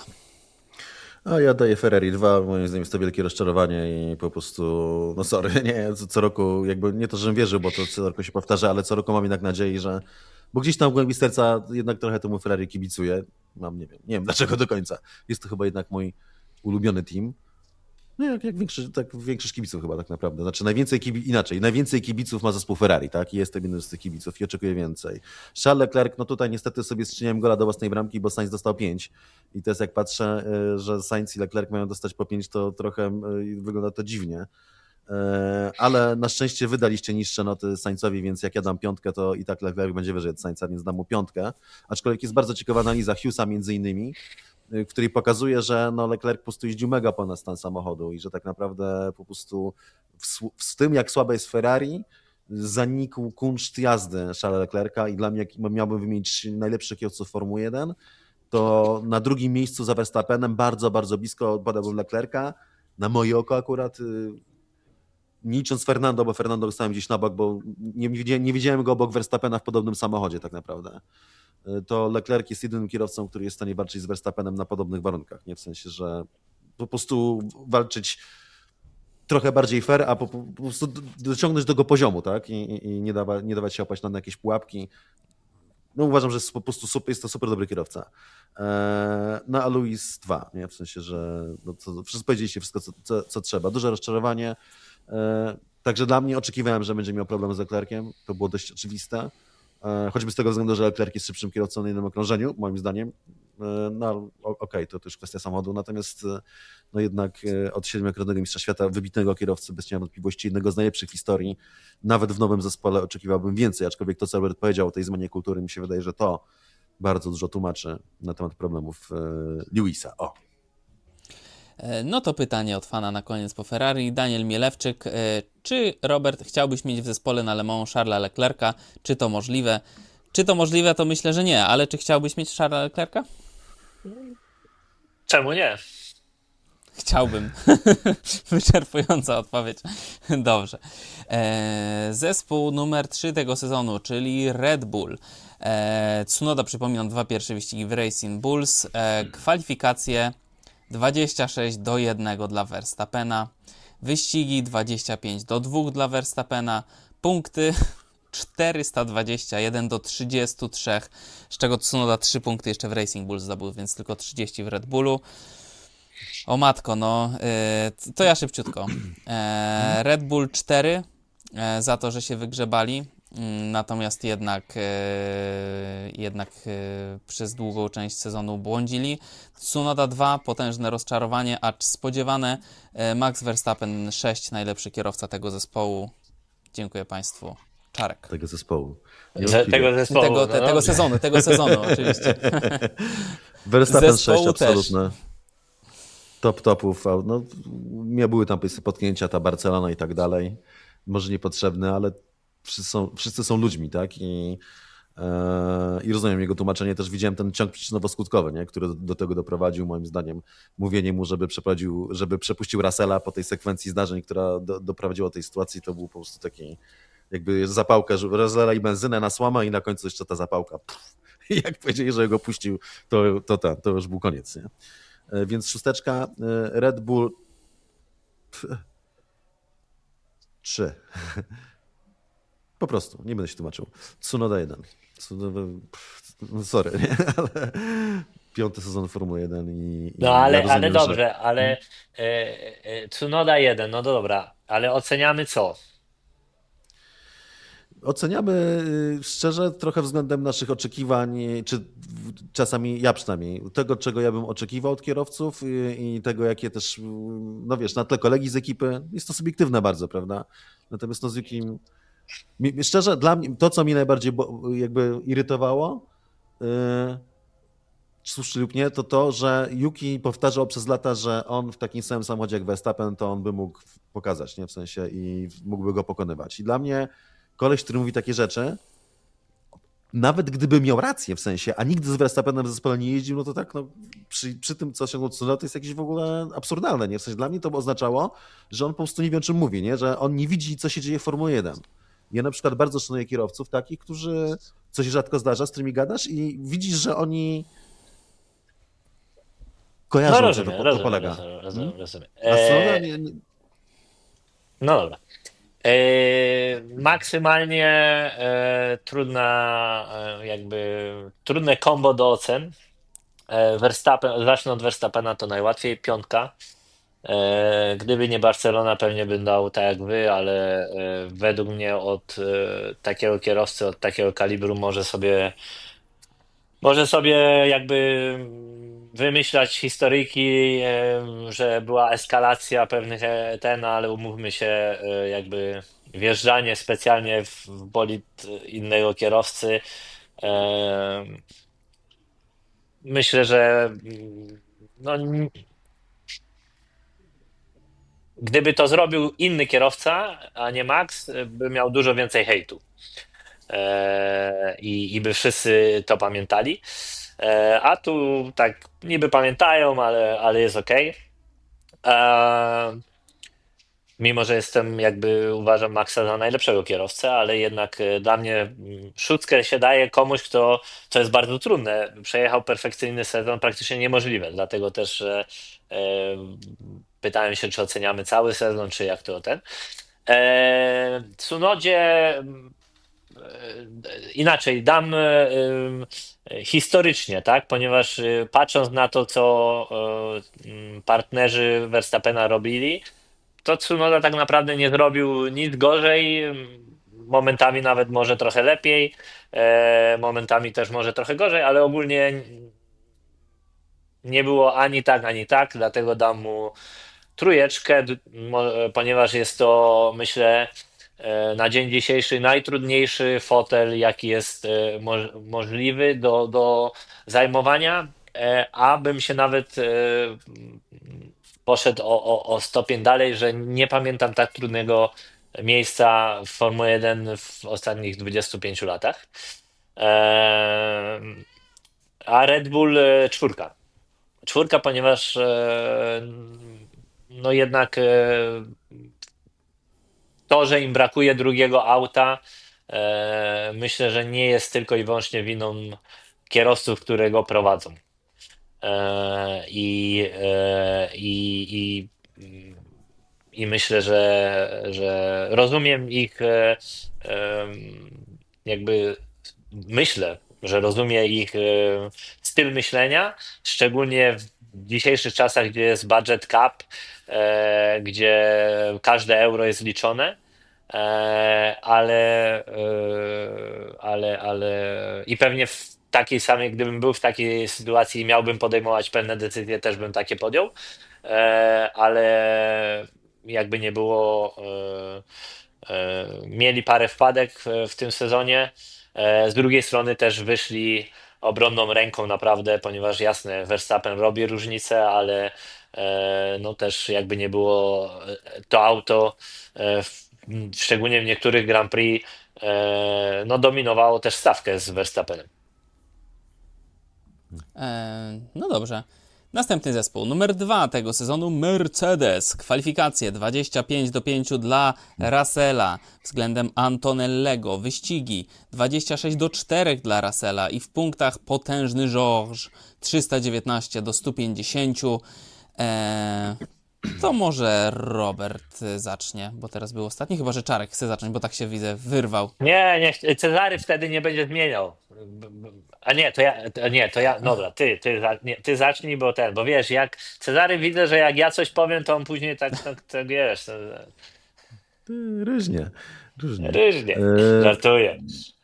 A ja daję Ferrari dwa, moim zdaniem jest to wielkie rozczarowanie i po prostu, no sorry, nie, co, co roku, jakby nie to, żebym wierzył, bo to co roku się powtarza, ale co roku mam jednak nadzieję, że, bo gdzieś tam w głębi serca jednak trochę temu Ferrari kibicuję, mam, nie wiem, nie wiem dlaczego do końca, jest to chyba jednak mój ulubiony team. No jak, jak większość, tak większość kibiców chyba tak naprawdę. Znaczy najwięcej kibi, inaczej, najwięcej kibiców ma zespół Ferrari, tak? I jestem jednym z tych kibiców i oczekuję więcej. Charles Leclerc, no tutaj niestety sobie strzeliłem gola do własnej bramki, bo Sainz dostał pięć. I to jest jak patrzę, y, że Sainz i Leclerc mają dostać po pięć, to trochę y, wygląda to dziwnie. Y, Ale na szczęście wydaliście niższe noty Sainzowi, więc jak ja dam piątkę, to i tak Leclerc będzie wyżej od Sainza, więc dam mu piątkę. Aczkolwiek jest bardzo ciekawa analiza Hughesa między innymi, w której pokazuje, że no Leclerc po prostu jeździł mega ponad stan samochodu i że tak naprawdę po prostu w, w tym, jak słabe jest Ferrari, zanikł kunszt jazdy Charlesa Leclerca i dla mnie, jak miałbym wymienić najlepszych kierowców Formuły jeden, to na drugim miejscu za Verstappenem, bardzo, bardzo blisko podałbym Leclerca, na moje oko akurat, nie licząc Fernando, bo Fernando zostałem gdzieś na bok, bo nie, widziałem, nie widziałem go obok Verstappena w podobnym samochodzie tak naprawdę. To Leclerc jest jedynym kierowcą, który jest w stanie walczyć z Verstappenem na podobnych warunkach. Nie w sensie, że po prostu walczyć trochę bardziej fair, a po, po prostu dociągnąć do go poziomu, tak? I, i nie, dawa, nie dawać się opaść na jakieś pułapki. No uważam, że jest po prostu super, jest to super dobry kierowca. No a Luis dwa, nie? W sensie, że no, co, wszyscy powiedzieliście wszystko, co, co, co trzeba. Duże rozczarowanie. Także dla mnie oczekiwałem, że będzie miał problem z Leclerciem. To było dość oczywiste. Choćby z tego względu, że Leclerc jest szybszym kierowcą na jednym okrążeniu, moim zdaniem. No okej, okay, to, to już kwestia samochodu, natomiast no jednak od siedmiokrotnego mistrza świata, wybitnego kierowcy, bez cienia wątpliwości, jednego z najlepszych w historii, nawet w nowym zespole oczekiwałbym więcej, aczkolwiek to, co Robert powiedział o tej zmianie kultury, mi się wydaje, że to bardzo dużo tłumaczy na temat problemów Lewisa. O. No to pytanie od fana na koniec po Ferrari. Daniel Mielewczyk. Czy, Robert, chciałbyś mieć w zespole na Le Mans Charlesa Leclerca? Czy to możliwe? Czy to możliwe, to myślę, że nie, ale czy chciałbyś mieć Charlesa Leclerca? Czemu nie? Chciałbym. Wyczerpująca odpowiedź. Dobrze. E, zespół numer trzy tego sezonu, czyli Red Bull. E, Tsunoda, przypominam, dwa pierwsze wyścigi w Racing Bulls. E, kwalifikacje dwadzieścia sześć do jednego dla Verstappena. Wyścigi dwadzieścia pięć do dwóch dla Verstappena. Punkty czterysta dwadzieścia jeden do trzydziestu trzech, z czego Tsunoda trzy punkty jeszcze w Racing Bulls zdobył, więc tylko trzydzieści w Red Bullu. O matko, no, yy, to ja szybciutko. E, Red Bull cztery e, za to, że się wygrzebali, mm, natomiast jednak, e, jednak e, przez długą część sezonu błądzili. Tsunoda dwa, potężne rozczarowanie, acz spodziewane. E, Max Verstappen sześć, najlepszy kierowca tego zespołu. Dziękuję Państwu. Czarek. Tego zespołu. Że, tego zespołu. Tego, te, no tego sezonu, tego sezonu oczywiście. Verstappen Zespołu sześć, absolutne. Top topów. a No, nie były tam potknięcia, ta Barcelona i tak dalej. Może niepotrzebne, ale wszyscy są, wszyscy są ludźmi, tak? I, e, I rozumiem jego tłumaczenie. Też widziałem ten ciąg przyczynowo-skutkowy, nie? Który do, do tego doprowadził, moim zdaniem, mówienie mu, żeby przeprowadził, żeby przepuścił Russella po tej sekwencji zdarzeń, która do, doprowadziła do tej sytuacji. To był po prostu taki jakby zapałka, że Russella i benzynę na słomę i na końcu jeszcze ta zapałka. Pff. I jak powiedzieli, że go puścił, to, to, to, to już był koniec, nie? Więc szósteczka, Red Bull trzy. Po prostu, nie będę się tłumaczył. Tsunoda jeden. Tsunoda, sorry, nie? Ale piąty sezon Formuły jeden i... No i ale, ja rozumiem, ale dobrze, że... ale e, e, Tsunoda jeden, no dobra, ale oceniamy co? Oceniamy y, szczerze trochę względem naszych oczekiwań, czy w- czasami ja przynajmniej, tego czego ja bym oczekiwał od kierowców i, i tego jakie też, y, no wiesz, na tle kolegi z ekipy, jest to subiektywne bardzo, prawda? Natomiast no z Yukim, mi- szczerze dla mnie, to co mi najbardziej bo, jakby irytowało, y, słusznie lub nie, to to, że Yuki powtarzał przez lata, że on w takim samym samochodzie jak Verstappen, to on by mógł pokazać, nie? W sensie i mógłby go pokonywać. I dla mnie koleś, który mówi takie rzeczy, nawet gdyby miał rację w sensie, a nigdy z Verstappenem w zespole nie jeździł, no to tak, no, przy, przy tym, co osiągnął Tsunoda, to jest jakieś w ogóle absurdalne, nie? W sensie dla mnie to by oznaczało, że on po prostu nie wie, o czym mówi, nie? Że on nie widzi, co się dzieje w Formule jeden. Ja na przykład bardzo szanuję kierowców takich, którzy, co się rzadko zdarza, z którymi gadasz i widzisz, że oni kojarzą, No że rozumiem, to, to rozumiem, polega. rozumiem, rozumiem, Hmm? rozumiem. A Tsunoda E, nie, nie, no dobra. E, maksymalnie e, trudna, e, jakby trudne combo do ocen. E, Verstappen, zacznę od Verstappena, to najłatwiej, piątka. E, gdyby nie Barcelona, pewnie bym dał tak jak wy, ale e, według mnie od e, takiego kierowcy, od takiego kalibru może sobie Może sobie jakby wymyślać historyjki, em, że była eskalacja pewnych e, ten, ale umówmy się, e, jakby wjeżdżanie specjalnie w w bolid innego kierowcy. em, Myślę, że mm, no, n- gdyby to zrobił inny kierowca, a nie Max, by miał dużo więcej hejtu. E, i, i by wszyscy to pamiętali. E, a tu tak niby pamiętają, ale, ale jest okej. E, Mimo, że jestem jakby uważam Maxa za najlepszego kierowcę, ale jednak e, dla mnie mm, szóstkę się daje komuś, kto, co jest bardzo trudne. Przejechał perfekcyjny sezon, praktycznie niemożliwe. Dlatego też e, e, pytałem się, czy oceniamy cały sezon, czy jak to ten. E, Tsunodzie e, inaczej, dam e, e, historycznie, tak? Ponieważ e, patrząc na to, co e, m, partnerzy Verstappena robili, to Tsunoda tak naprawdę nie zrobił nic gorzej. Momentami nawet może trochę lepiej, e, momentami też może trochę gorzej, ale ogólnie nie było ani tak, ani tak, dlatego dam mu trójeczkę, d- mo- ponieważ jest to, myślę, e, na dzień dzisiejszy najtrudniejszy fotel, jaki jest e, moż- możliwy do, do zajmowania, e, a bym się nawet e, poszedł o, o, o stopień dalej, że nie pamiętam tak trudnego miejsca w Formule jeden w ostatnich dwudziestu pięciu latach. E, A Red Bull e, czwórka. Czwórka, ponieważ e, no jednak to, że im brakuje drugiego auta, myślę, że nie jest tylko i wyłącznie winą kierowców, które go prowadzą. I, i, i, i myślę, że, że rozumiem ich jakby myślę, że rozumie ich styl myślenia, szczególnie w dzisiejszych czasach, gdzie jest budget cap, gdzie każde euro jest liczone, ale, ale, ale i pewnie w takiej samej, gdybym był w takiej sytuacji i miałbym podejmować pewne decyzje, też bym takie podjął, ale jakby nie było, mieli parę wpadek w tym sezonie. Z drugiej strony też wyszli obronną ręką naprawdę, ponieważ jasne, Verstappen robi różnicę, ale no też jakby nie było to auto, szczególnie w niektórych Grand Prix, no dominowało też stawkę z Verstappenem. E, no dobrze. Następny zespół, numer dwa tego sezonu, Mercedes. Kwalifikacje dwadzieścia pięć do pięciu dla Russella względem Antonellego. Wyścigi dwadzieścia sześć do czterech dla Russella i w punktach potężny George trzysta dziewiętnaście do stu pięćdziesięciu. E, to może Robert zacznie, bo teraz był ostatni. Chyba że Czarek chce zacząć, bo tak się widzę, wyrwał. Nie, nie, Cezary wtedy nie będzie zmieniał. A nie, to ja, to, nie, to ja, dobra, ty, ty, nie, ty zacznij, bo ten, bo wiesz, jak Cezary widzę, że jak ja coś powiem, to on później tak, tak, tak wiesz, to, Różnie, różnie. ryżnie, E, żartuję.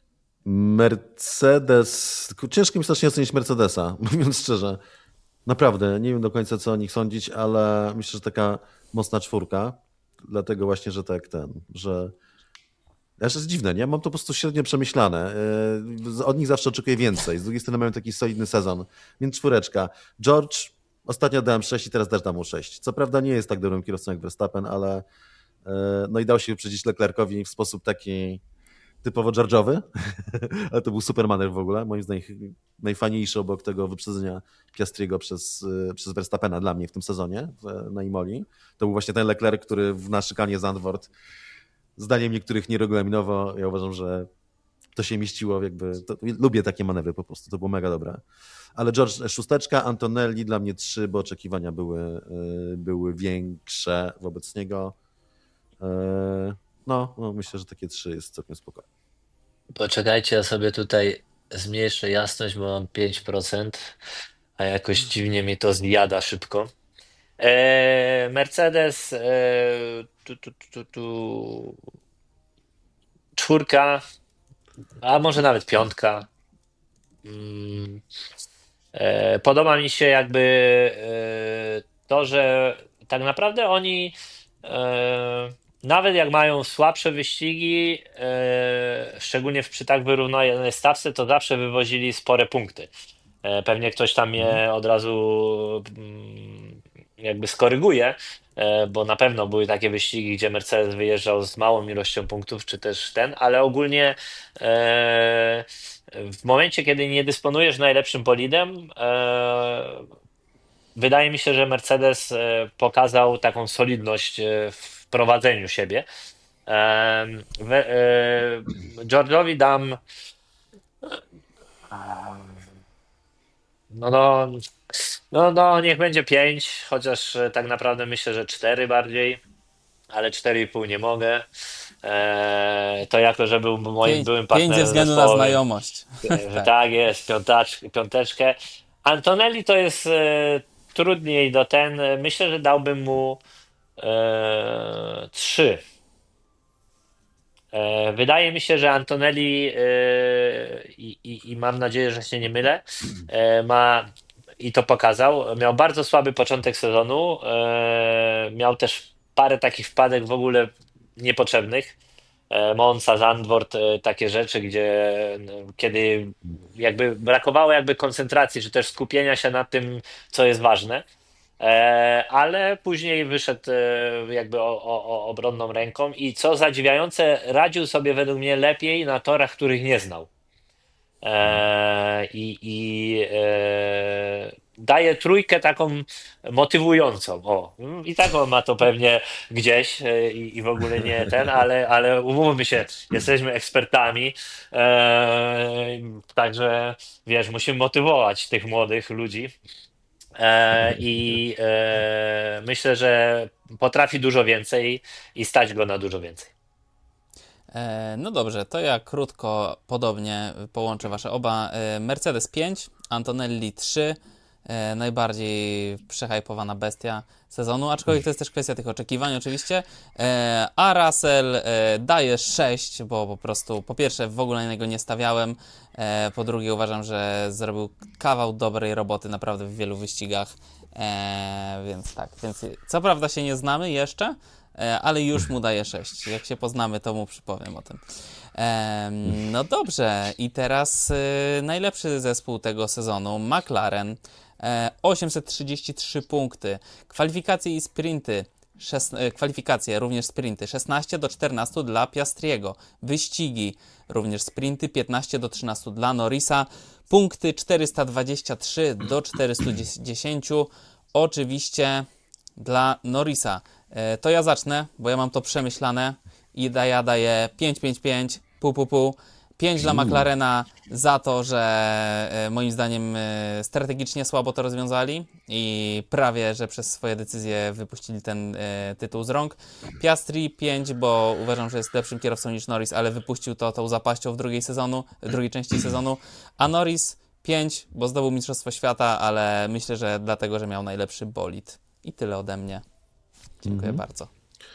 Mercedes, tylko ciężko mi strasznie ocenić Mercedesa, mówiąc szczerze. Naprawdę, nie wiem do końca, co o nich sądzić, ale myślę, że taka mocna czwórka, dlatego właśnie, że tak ten, że Aż jest dziwne, nie? Mam to po prostu średnio przemyślane. Yy, Od nich zawsze oczekuję więcej. Z drugiej strony mają taki solidny sezon, więc czwóreczka. George, ostatnio dałem sześć i teraz też dam mu sześć. Co prawda nie jest tak dobrym kierowcą jak Verstappen, ale yy, no i dał się wyprzedzić Leclercowi w sposób taki typowo George'owy, ale to był super manewr w ogóle. Moim zdaniem najfajniejszy obok tego wyprzedzenia Piastriego przez, yy, przez Verstappena dla mnie w tym sezonie w, na Imoli. To był właśnie ten Leclerc, który w na szykanie Zandvoort zdaniem niektórych nieregulaminowo, ja uważam, że to się mieściło jakby, to, lubię takie manewry po prostu, to było mega dobre. Ale George szósteczka, Antonelli dla mnie trzy, bo oczekiwania były, były większe wobec niego. No, no myślę, że takie trzy jest całkiem spokojne. Poczekajcie, ja sobie tutaj zmniejszę jasność, bo mam pięć procent, a jakoś dziwnie mi to zjada szybko. E, Mercedes, e, tu, tu, tu, tu, tu, czwórka, a może nawet piątka. Mm, e, podoba mi się jakby e, to, że tak naprawdę oni e, nawet jak mają słabsze wyścigi, e, szczególnie w, przy tak wyrównanej stawce, to zawsze wywozili spore punkty. E, Pewnie ktoś tam je od razu mm, jakby skoryguje, e, bo na pewno były takie wyścigi, gdzie Mercedes wyjeżdżał z małą ilością punktów, czy też ten, ale ogólnie e, w momencie, kiedy nie dysponujesz najlepszym bolidem, e, wydaje mi się, że Mercedes e, pokazał taką solidność e, w prowadzeniu siebie. E, we, e, George'owi dam no, no, no, no, niech będzie pięć, chociaż e, tak naprawdę myślę, że cztery bardziej, ale cztery i pół nie mogę. E, to jako, że był moim Pięć, byłym pięć ze partnerem względu na zespołowym, znajomość. że Tak. tak jest, piątacz, piąteczkę. Antonelli to jest e, trudniej do ten, myślę, że dałbym mu e, trzy. E, Wydaje mi się, że Antonelli e, i, i, i mam nadzieję, że się nie mylę, e, ma i to pokazał. Miał bardzo słaby początek sezonu. e, Miał też parę takich wpadek w ogóle niepotrzebnych. E, Monza, Zandvoort, e, takie rzeczy, gdzie no, kiedy jakby brakowało jakby koncentracji, czy też skupienia się na tym, co jest ważne. E, ale później wyszedł e, jakby o, o, o obronną ręką i co zadziwiające, radził sobie według mnie lepiej na torach, których nie znał. E, I i e, daje trójkę taką motywującą. O, i tak on ma to pewnie gdzieś e, i, i w ogóle nie ten, ale, ale umówmy się, jesteśmy ekspertami, e, także wiesz, musimy motywować tych młodych ludzi. E, I e, myślę, że potrafi dużo więcej i stać go na dużo więcej. E, no dobrze, to ja krótko, podobnie połączę wasze oba. E, Mercedes pięć, Antonelli trzy, e, najbardziej przehajpowana bestia sezonu, aczkolwiek to jest też kwestia tych oczekiwań oczywiście. E, a Russell e, daje sześć, bo po prostu po pierwsze w ogóle na niego nie stawiałem, e, po drugie uważam, że zrobił kawał dobrej roboty naprawdę w wielu wyścigach, e, więc tak, więc co prawda się nie znamy jeszcze, ale już mu daję sześć. Jak się poznamy, to mu przypowiem o tym. Ehm, no dobrze, i teraz y, najlepszy zespół tego sezonu, McLaren, e, osiemset trzydzieści trzy punkty, kwalifikacje i sprinty, szes, e, kwalifikacje, również sprinty, szesnaście do czternastu dla Piastriego, wyścigi, również sprinty, piętnaście do trzynastu dla Norrisa, punkty czterysta dwadzieścia trzy do czterystu dziesięciu, oczywiście dla Norrisa. To ja zacznę, bo ja mam to przemyślane i da, ja daję pięć, pięć, pięć, pół, pół, pół. pięć dla McLarena za to, że e, moim zdaniem e, strategicznie słabo to rozwiązali i prawie, że przez swoje decyzje wypuścili ten e, tytuł z rąk. Piastri pięć, bo uważam, że jest lepszym kierowcą niż Norris, ale wypuścił to tą zapaścią w drugiej sezonu, w drugiej części sezonu. A Norris pięć, bo zdobył Mistrzostwo Świata, ale myślę, że dlatego, że miał najlepszy bolid. I tyle ode mnie. Dziękuję mm-hmm. bardzo.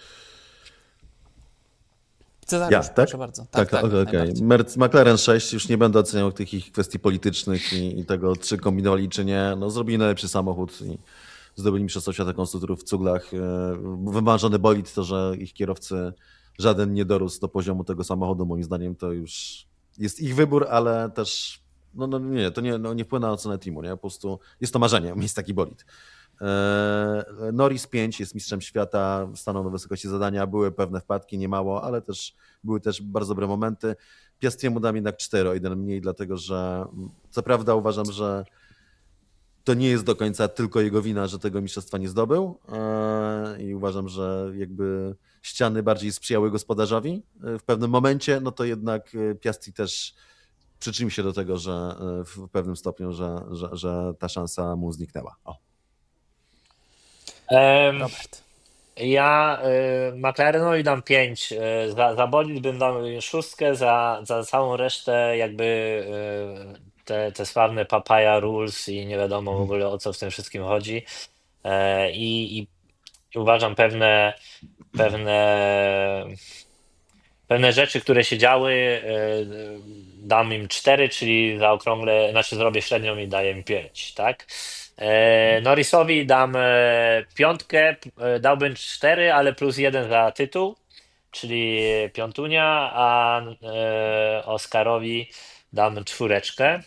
Cezariusz, ja, tak? proszę bardzo. Tak, tak, tak, okej. Okay, okay. McLaren sześć, już nie będę oceniał tych ich kwestii politycznych i, i tego, czy kombinowali, czy nie. No, zrobili najlepszy samochód i zdobyli Mistrzostwo Świata konstruktorów w cuglach. Wymarzony bolid, to, że ich kierowcy żaden nie dorósł do poziomu tego samochodu, moim zdaniem to już jest ich wybór, ale też no, no nie, to nie, no, nie wpływa na ocenę teamu, nie? Po prostu jest to marzenie, mieć taki bolid. Norris pięć jest mistrzem świata, stanął na wysokości zadania, były pewne wpadki, nie mało, ale też były też bardzo dobre momenty. Piastriemu dam jednak cztery, o jeden mniej, dlatego że co prawda uważam, że to nie jest do końca tylko jego wina, że tego mistrzostwa nie zdobył i uważam, że jakby ściany bardziej sprzyjały gospodarzowi w pewnym momencie, no to jednak Piastri też przyczynił się do tego, że w pewnym stopniu, że, że, że ta szansa mu zniknęła. O. Um, ja y, McLarenowi dam pięć, y, za, za bolid bym dał szóstkę, za, za całą resztę jakby y, te, te sławne papaya rules i nie wiadomo w ogóle o co w tym wszystkim chodzi y, i, i uważam pewne pewne pewne rzeczy, które się działy, y, dam im cztery, czyli zaokrąglę, znaczy zrobię średnią i daję im pięć, tak? Norrisowi dam piątkę, dałbym cztery, ale plus jeden za tytuł, czyli piątunia, a Oscarowi dam czwóreczkę.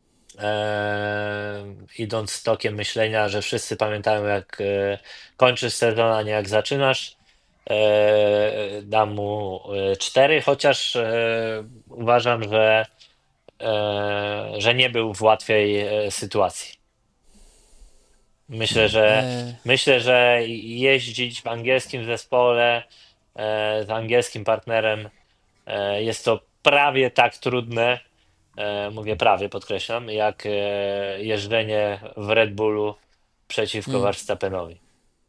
Idąc tokiem myślenia, że wszyscy pamiętają jak kończysz sezon, a nie jak zaczynasz, dam mu cztery, chociaż uważam, że, że nie był w łatwej sytuacji. Myślę, że Eee. myślę, że jeździć w angielskim zespole e, z angielskim partnerem e, jest to prawie tak trudne, e, mówię prawie, podkreślam, jak e, jeżdżenie w Red Bullu przeciwko hmm. Verstappenowi.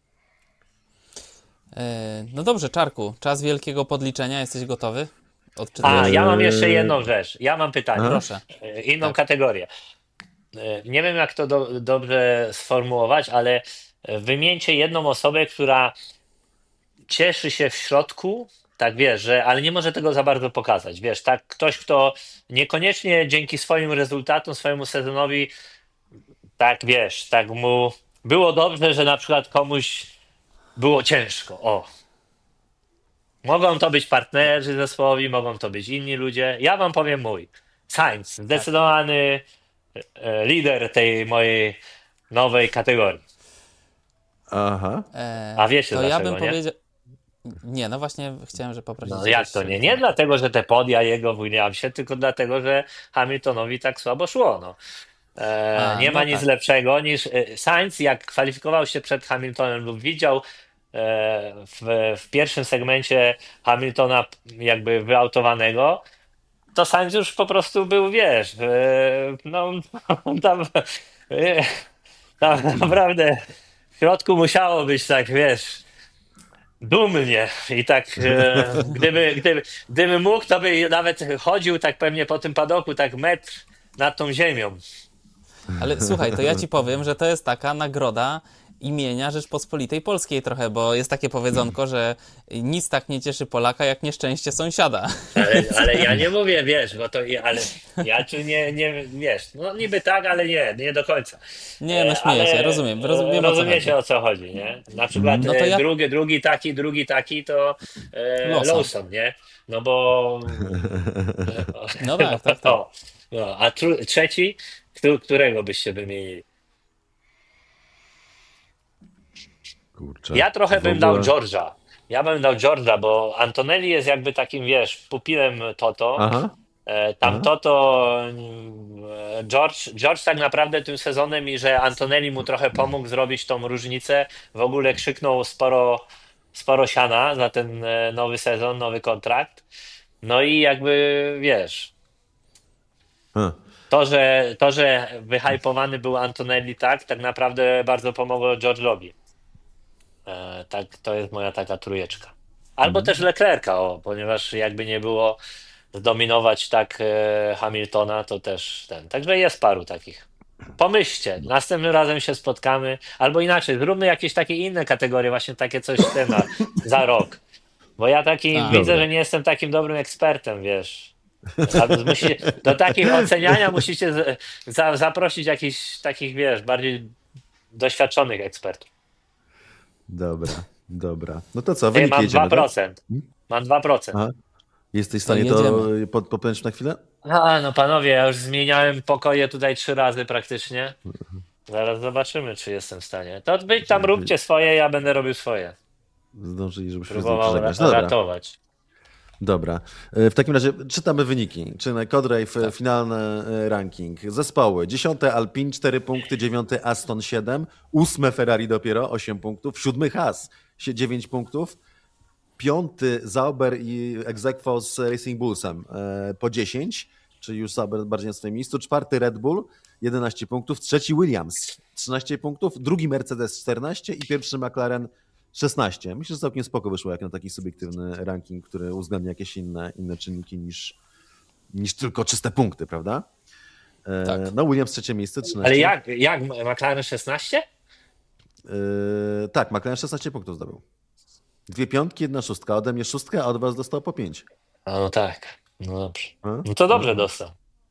Eee, no dobrze, Czarku, czas wielkiego podliczenia, jesteś gotowy? A, ja mam jeszcze jedną rzecz. Ja mam pytanie. Proszę. Inną tak. kategorię. Nie wiem, jak to do, dobrze sformułować, ale wymieńcie jedną osobę, która cieszy się w środku, tak wiesz, że, ale nie może tego za bardzo pokazać. Wiesz, tak ktoś, kto niekoniecznie dzięki swoim rezultatom, swojemu sezonowi, tak wiesz, tak mu było dobrze, że na przykład komuś było ciężko. O. Mogą to być partnerzy zespołowi, mogą to być inni ludzie. Ja wam powiem mój. Sainz, zdecydowany lider tej mojej nowej kategorii. Aha. Eee, A wiecie to dlaczego, ja bym nie? powiedział... Nie, no właśnie chciałem, że poprosić... No jak to nie? Nie dlatego, że te podia jego w Williamsie, tylko dlatego, że Hamiltonowi tak słabo szło. No. E, A, nie no ma nic tak. lepszego niż e, Sainz, jak kwalifikował się przed Hamiltonem lub widział e, w, w pierwszym segmencie Hamiltona jakby wyautowanego, to Sainz już po prostu był, wiesz, e, no tam, e, tam naprawdę w środku musiało być tak, wiesz, dumnie i tak, e, gdyby, gdyby, gdyby mógł, to by nawet chodził tak pewnie po tym padoku, tak metr nad tą ziemią. Ale słuchaj, to ja ci powiem, że to jest taka nagroda imienia Rzeczpospolitej Polskiej trochę, bo jest takie powiedzonko, że nic tak nie cieszy Polaka, jak nieszczęście sąsiada. Ale, ale ja nie mówię, wiesz, bo to, ale ja czy nie, nie, wiesz, no niby tak, ale nie, nie do końca. Nie, no E, śmieję ale się, rozumiem, rozumiem o co rozumiecie chodzi. o co chodzi, nie? Na przykład No to e, ja- drugi, drugi taki, drugi taki to e, Lawson. Lawson, nie? No bo... No tak, tak, tak. O, no, a tru, trzeci, któ- którego byście wymienili? Kurczę. Ja trochę W bym dał ogóle- George'a. Ja bym dał George'a, bo Antonelli jest jakby takim, wiesz, pupilem Toto. Aha. E, Tam Aha. Toto, mm, e, George, George tak naprawdę tym sezonem i że Antonelli mu trochę pomógł zrobić tą różnicę. W ogóle krzyknął sporo, sporo siana za ten e, nowy sezon, nowy kontrakt. No i jakby, wiesz, A. to, że, to, że wyhypowany był Antonelli tak, tak naprawdę bardzo pomogło George'owi. E, tak, to jest moja taka trójeczka. Albo też Leclerca, o, ponieważ jakby nie było zdominować tak e, Hamiltona, to też ten. Także jest paru takich. Pomyślcie, następnym razem się spotkamy, albo inaczej, zróbmy jakieś takie inne kategorie, właśnie takie coś ten na, za rok. Bo ja taki A. widzę, Dobra. że nie jestem takim dobrym ekspertem, wiesz. A musi, do takich oceniania musicie z, za, zaprosić jakichś takich, wiesz, bardziej doświadczonych ekspertów. Dobra, dobra. No to co, Ej, wyniki mam jedziemy, dwa procent. Mam dwa procent. tak? A? Jesteś w stanie To to jedziemy. pod, popędzić na chwilę? A, no panowie, ja już zmieniałem pokoje tutaj trzy razy praktycznie. Zaraz zobaczymy, czy jestem w stanie. To być tam róbcie swoje, ja będę robił swoje. Zdążyli, żebyśmy Próbował przeżegnać. ra- Dobra, ratować. dobra. E, W takim razie czytamy wyniki. Czy Codrave Tak. finalny e, ranking. Zespoły. Dziesiąte Alpine, cztery punkty. Dziewiąty Aston, siedem. Ósme Ferrari dopiero, osiem punktów. Siódmy Haas, sie- dziewięć punktów. Piąty Sauber i Exequo z Racing Bullsem e, po dziesięć, czyli już Sauber bardziej na swoim miejscu. Czwarty Red Bull, jedenaście punktów. Trzeci Williams, trzynaście punktów. Drugi Mercedes, czternaście i pierwszy McLaren, szesnaście. Myślę, że całkiem spoko wyszło jak na taki subiektywny ranking, który uwzględnia jakieś inne, inne czynniki niż, niż tylko czyste punkty, prawda? E, Tak. No Williams trzecie miejsce, trzynaście. Ale jak, jak McLaren szesnaście? E, tak, McLaren szesnaście punktów zdobył. Dwie piątki, jedna szóstka. Ode mnie szóstkę, a od was dostał po pięć. A no tak, no dobrze. A? No to dobrze dostał.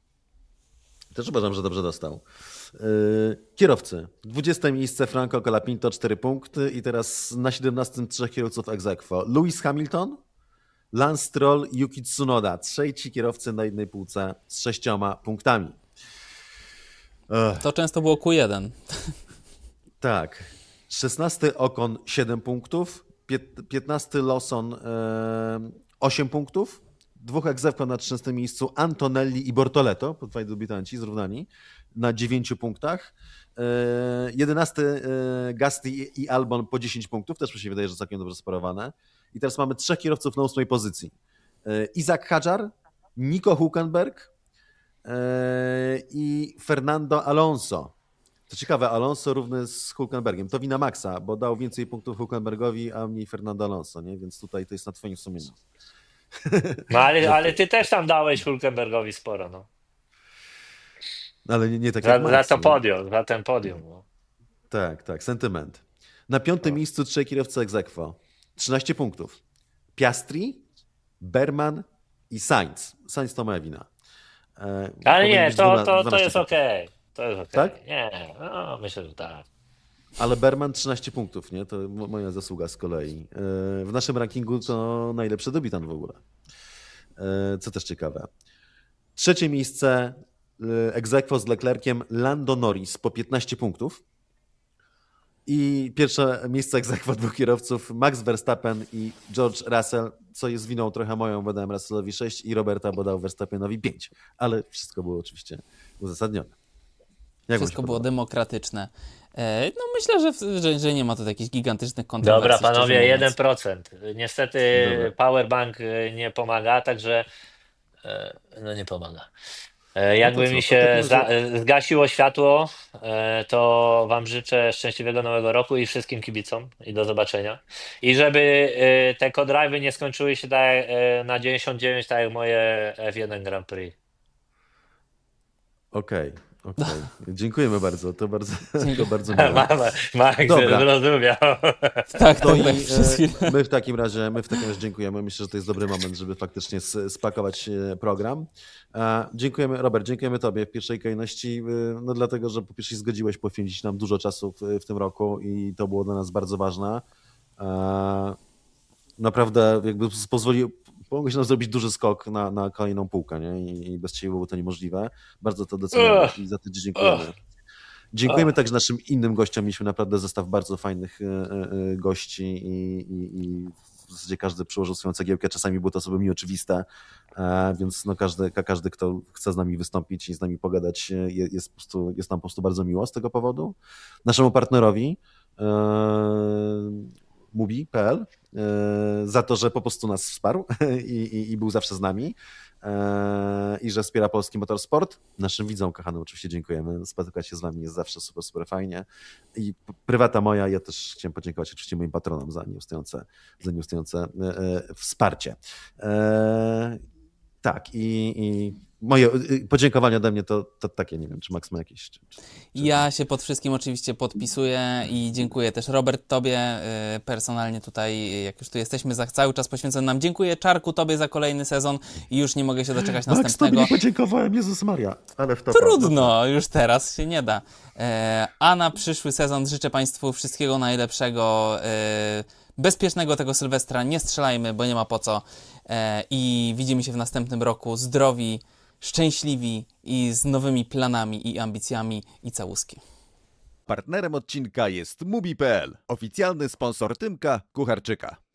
Też uważam, że dobrze dostał. Yy, kierowcy. dwudzieste miejsce Franco Colapinto, cztery punkty i teraz na siedemnastym trzech kierowców ex aequo. Lewis Hamilton, Lance Stroll, Yuki Tsunoda. Trzeci kierowcy na jednej półce z sześcioma punktami. Ech, To często było Q jeden. tak. szesnasty Ocon, siedem punktów. Pię- piętnasty Lawson, yy, osiem punktów. Dwóch ex aequo na trzynastym miejscu, Antonelli i Bortoleto, dwaj debiutanci zrównani, na dziewięciu punktach. Yy, jedenasty yy, Gasly i Albon po dziesięć punktów, też mi się wydaje, że całkiem dobrze sparowane. I teraz mamy trzech kierowców na ósmej pozycji. Yy, Isaac Hadjar, Nico Hülkenberg yy, i Fernando Alonso. To ciekawe, Alonso równy z Hülkenbergiem. To wina Maxa, bo dał więcej punktów Hülkenbergowi, a mniej Fernando Alonso, nie? Więc tutaj to jest na twoim sumieniu. No ale, ale ty też tam dałeś Hülkenbergowi sporo, no. Ale nie, nie tak jak Za, za Max, to nie? podium, za ten podium. No. Tak, tak, sentyment. Na piątym miejscu trzej kierowcy ex aequo. trzynaście punktów. Piastri, Berman i Sainz. Sainz to moja wina. E, Ale powinien nie, być to, dwuna- to, to dwanaście jest punktów. okej. To jest okej. Tak? Nie, no myślę, że tak. Ale Berman trzynaście punktów, nie? To mo- moja zasługa z kolei. E, w naszym rankingu to najlepszy debiutant w ogóle. E, co też ciekawe. Trzecie miejsce e, ex aequo z Leclerciem Lando Norris po piętnaście punktów. I pierwsze miejsce ex aequo dwóch kierowców Max Verstappen i George Russell, co jest winą trochę moją, bo dałem Russellowi sześć i Roberta, bo dał Verstappenowi pięć. Ale wszystko było oczywiście uzasadnione. Jak wam Wszystko się było podoba? demokratyczne. E, no myślę, że, że, że nie ma tu jakichś gigantycznych kontrowersji. Dobra, panowie, szczerze jeden mówiąc. procent. Niestety Dobra. powerbank y, nie pomaga, także e, no nie pomaga. E, No to Jakby co, mi to w takim się razie- za, e, zgasiło światło, e, to wam życzę szczęśliwego nowego roku i wszystkim kibicom i do zobaczenia. I żeby e, te co-drive'y nie skończyły się tak, e, na dziewięćdziesiąt dziewięć, tak jak moje F jeden Grand Prix. Okej, okej. Dziękujemy bardzo, to bardzo, Dziękuję. to bardzo miłe. Max Dobra. zrozumiał. Tak, To tak, i tak. Przez chwilę. e, my w takim razie, my w takim razie dziękujemy. Myślę, że to jest dobry moment, żeby faktycznie s- spakować e, program. E, Dziękujemy, Robert, dziękujemy Tobie w pierwszej kolejności, e, no dlatego, że po pierwsze zgodziłeś poświęcić nam dużo czasu w, w tym roku i to było dla nas bardzo ważne. E, Naprawdę jakby pozwolił, pomogłeś nam zrobić duży skok na, na kolejną półkę, nie? I, i bez Ciebie byłoby to niemożliwe. Bardzo to doceniamy Ugh. i za to Ci dziękujemy. Ugh. Dziękujemy Ugh. także naszym innym gościom. Mieliśmy naprawdę zestaw bardzo fajnych e, e, gości i, i, i w zasadzie każdy przyłożył swoją cegiełkę. Czasami było to osoby mi oczywiste, e, więc no każdy, ka- każdy, kto chce z nami wystąpić i z nami pogadać, e, je- jest, po prostu, jest nam po prostu bardzo miło z tego powodu. Naszemu partnerowi e, Mubi kropka pe el e, za to, że po prostu nas wsparł i, i, i był zawsze z nami e, i że wspiera polski motorsport. Naszym widzom kochanym oczywiście dziękujemy. Spotykać się z wami jest zawsze super, super fajnie. I p- prywata moja, ja też chciałem podziękować oczywiście moim patronom za nieustające, za nieustające e, e, wsparcie. E, tak, i, i moje e, podziękowania ode mnie to, to takie, nie wiem, czy Max ma jakieś... Czy, czy, czy... Ja się pod wszystkim oczywiście podpisuję i dziękuję też Robert Tobie y, personalnie tutaj, jak już tu jesteśmy, za cały czas poświęcony nam. Dziękuję Czarku Tobie za kolejny sezon i już nie mogę się doczekać Max, tobie następnego. nie podziękowałem, Jezus Maria, ale w to Trudno, już teraz się nie da. E, a na przyszły sezon życzę Państwu wszystkiego najlepszego, e, bezpiecznego tego Sylwestra. Nie strzelajmy, bo nie ma po co. E, I widzimy się w następnym roku zdrowi, szczęśliwi i z nowymi planami i ambicjami i całuski. Partnerem odcinka jest Mubi kropka pe el, oficjalny sponsor Tymka Kucharczyka.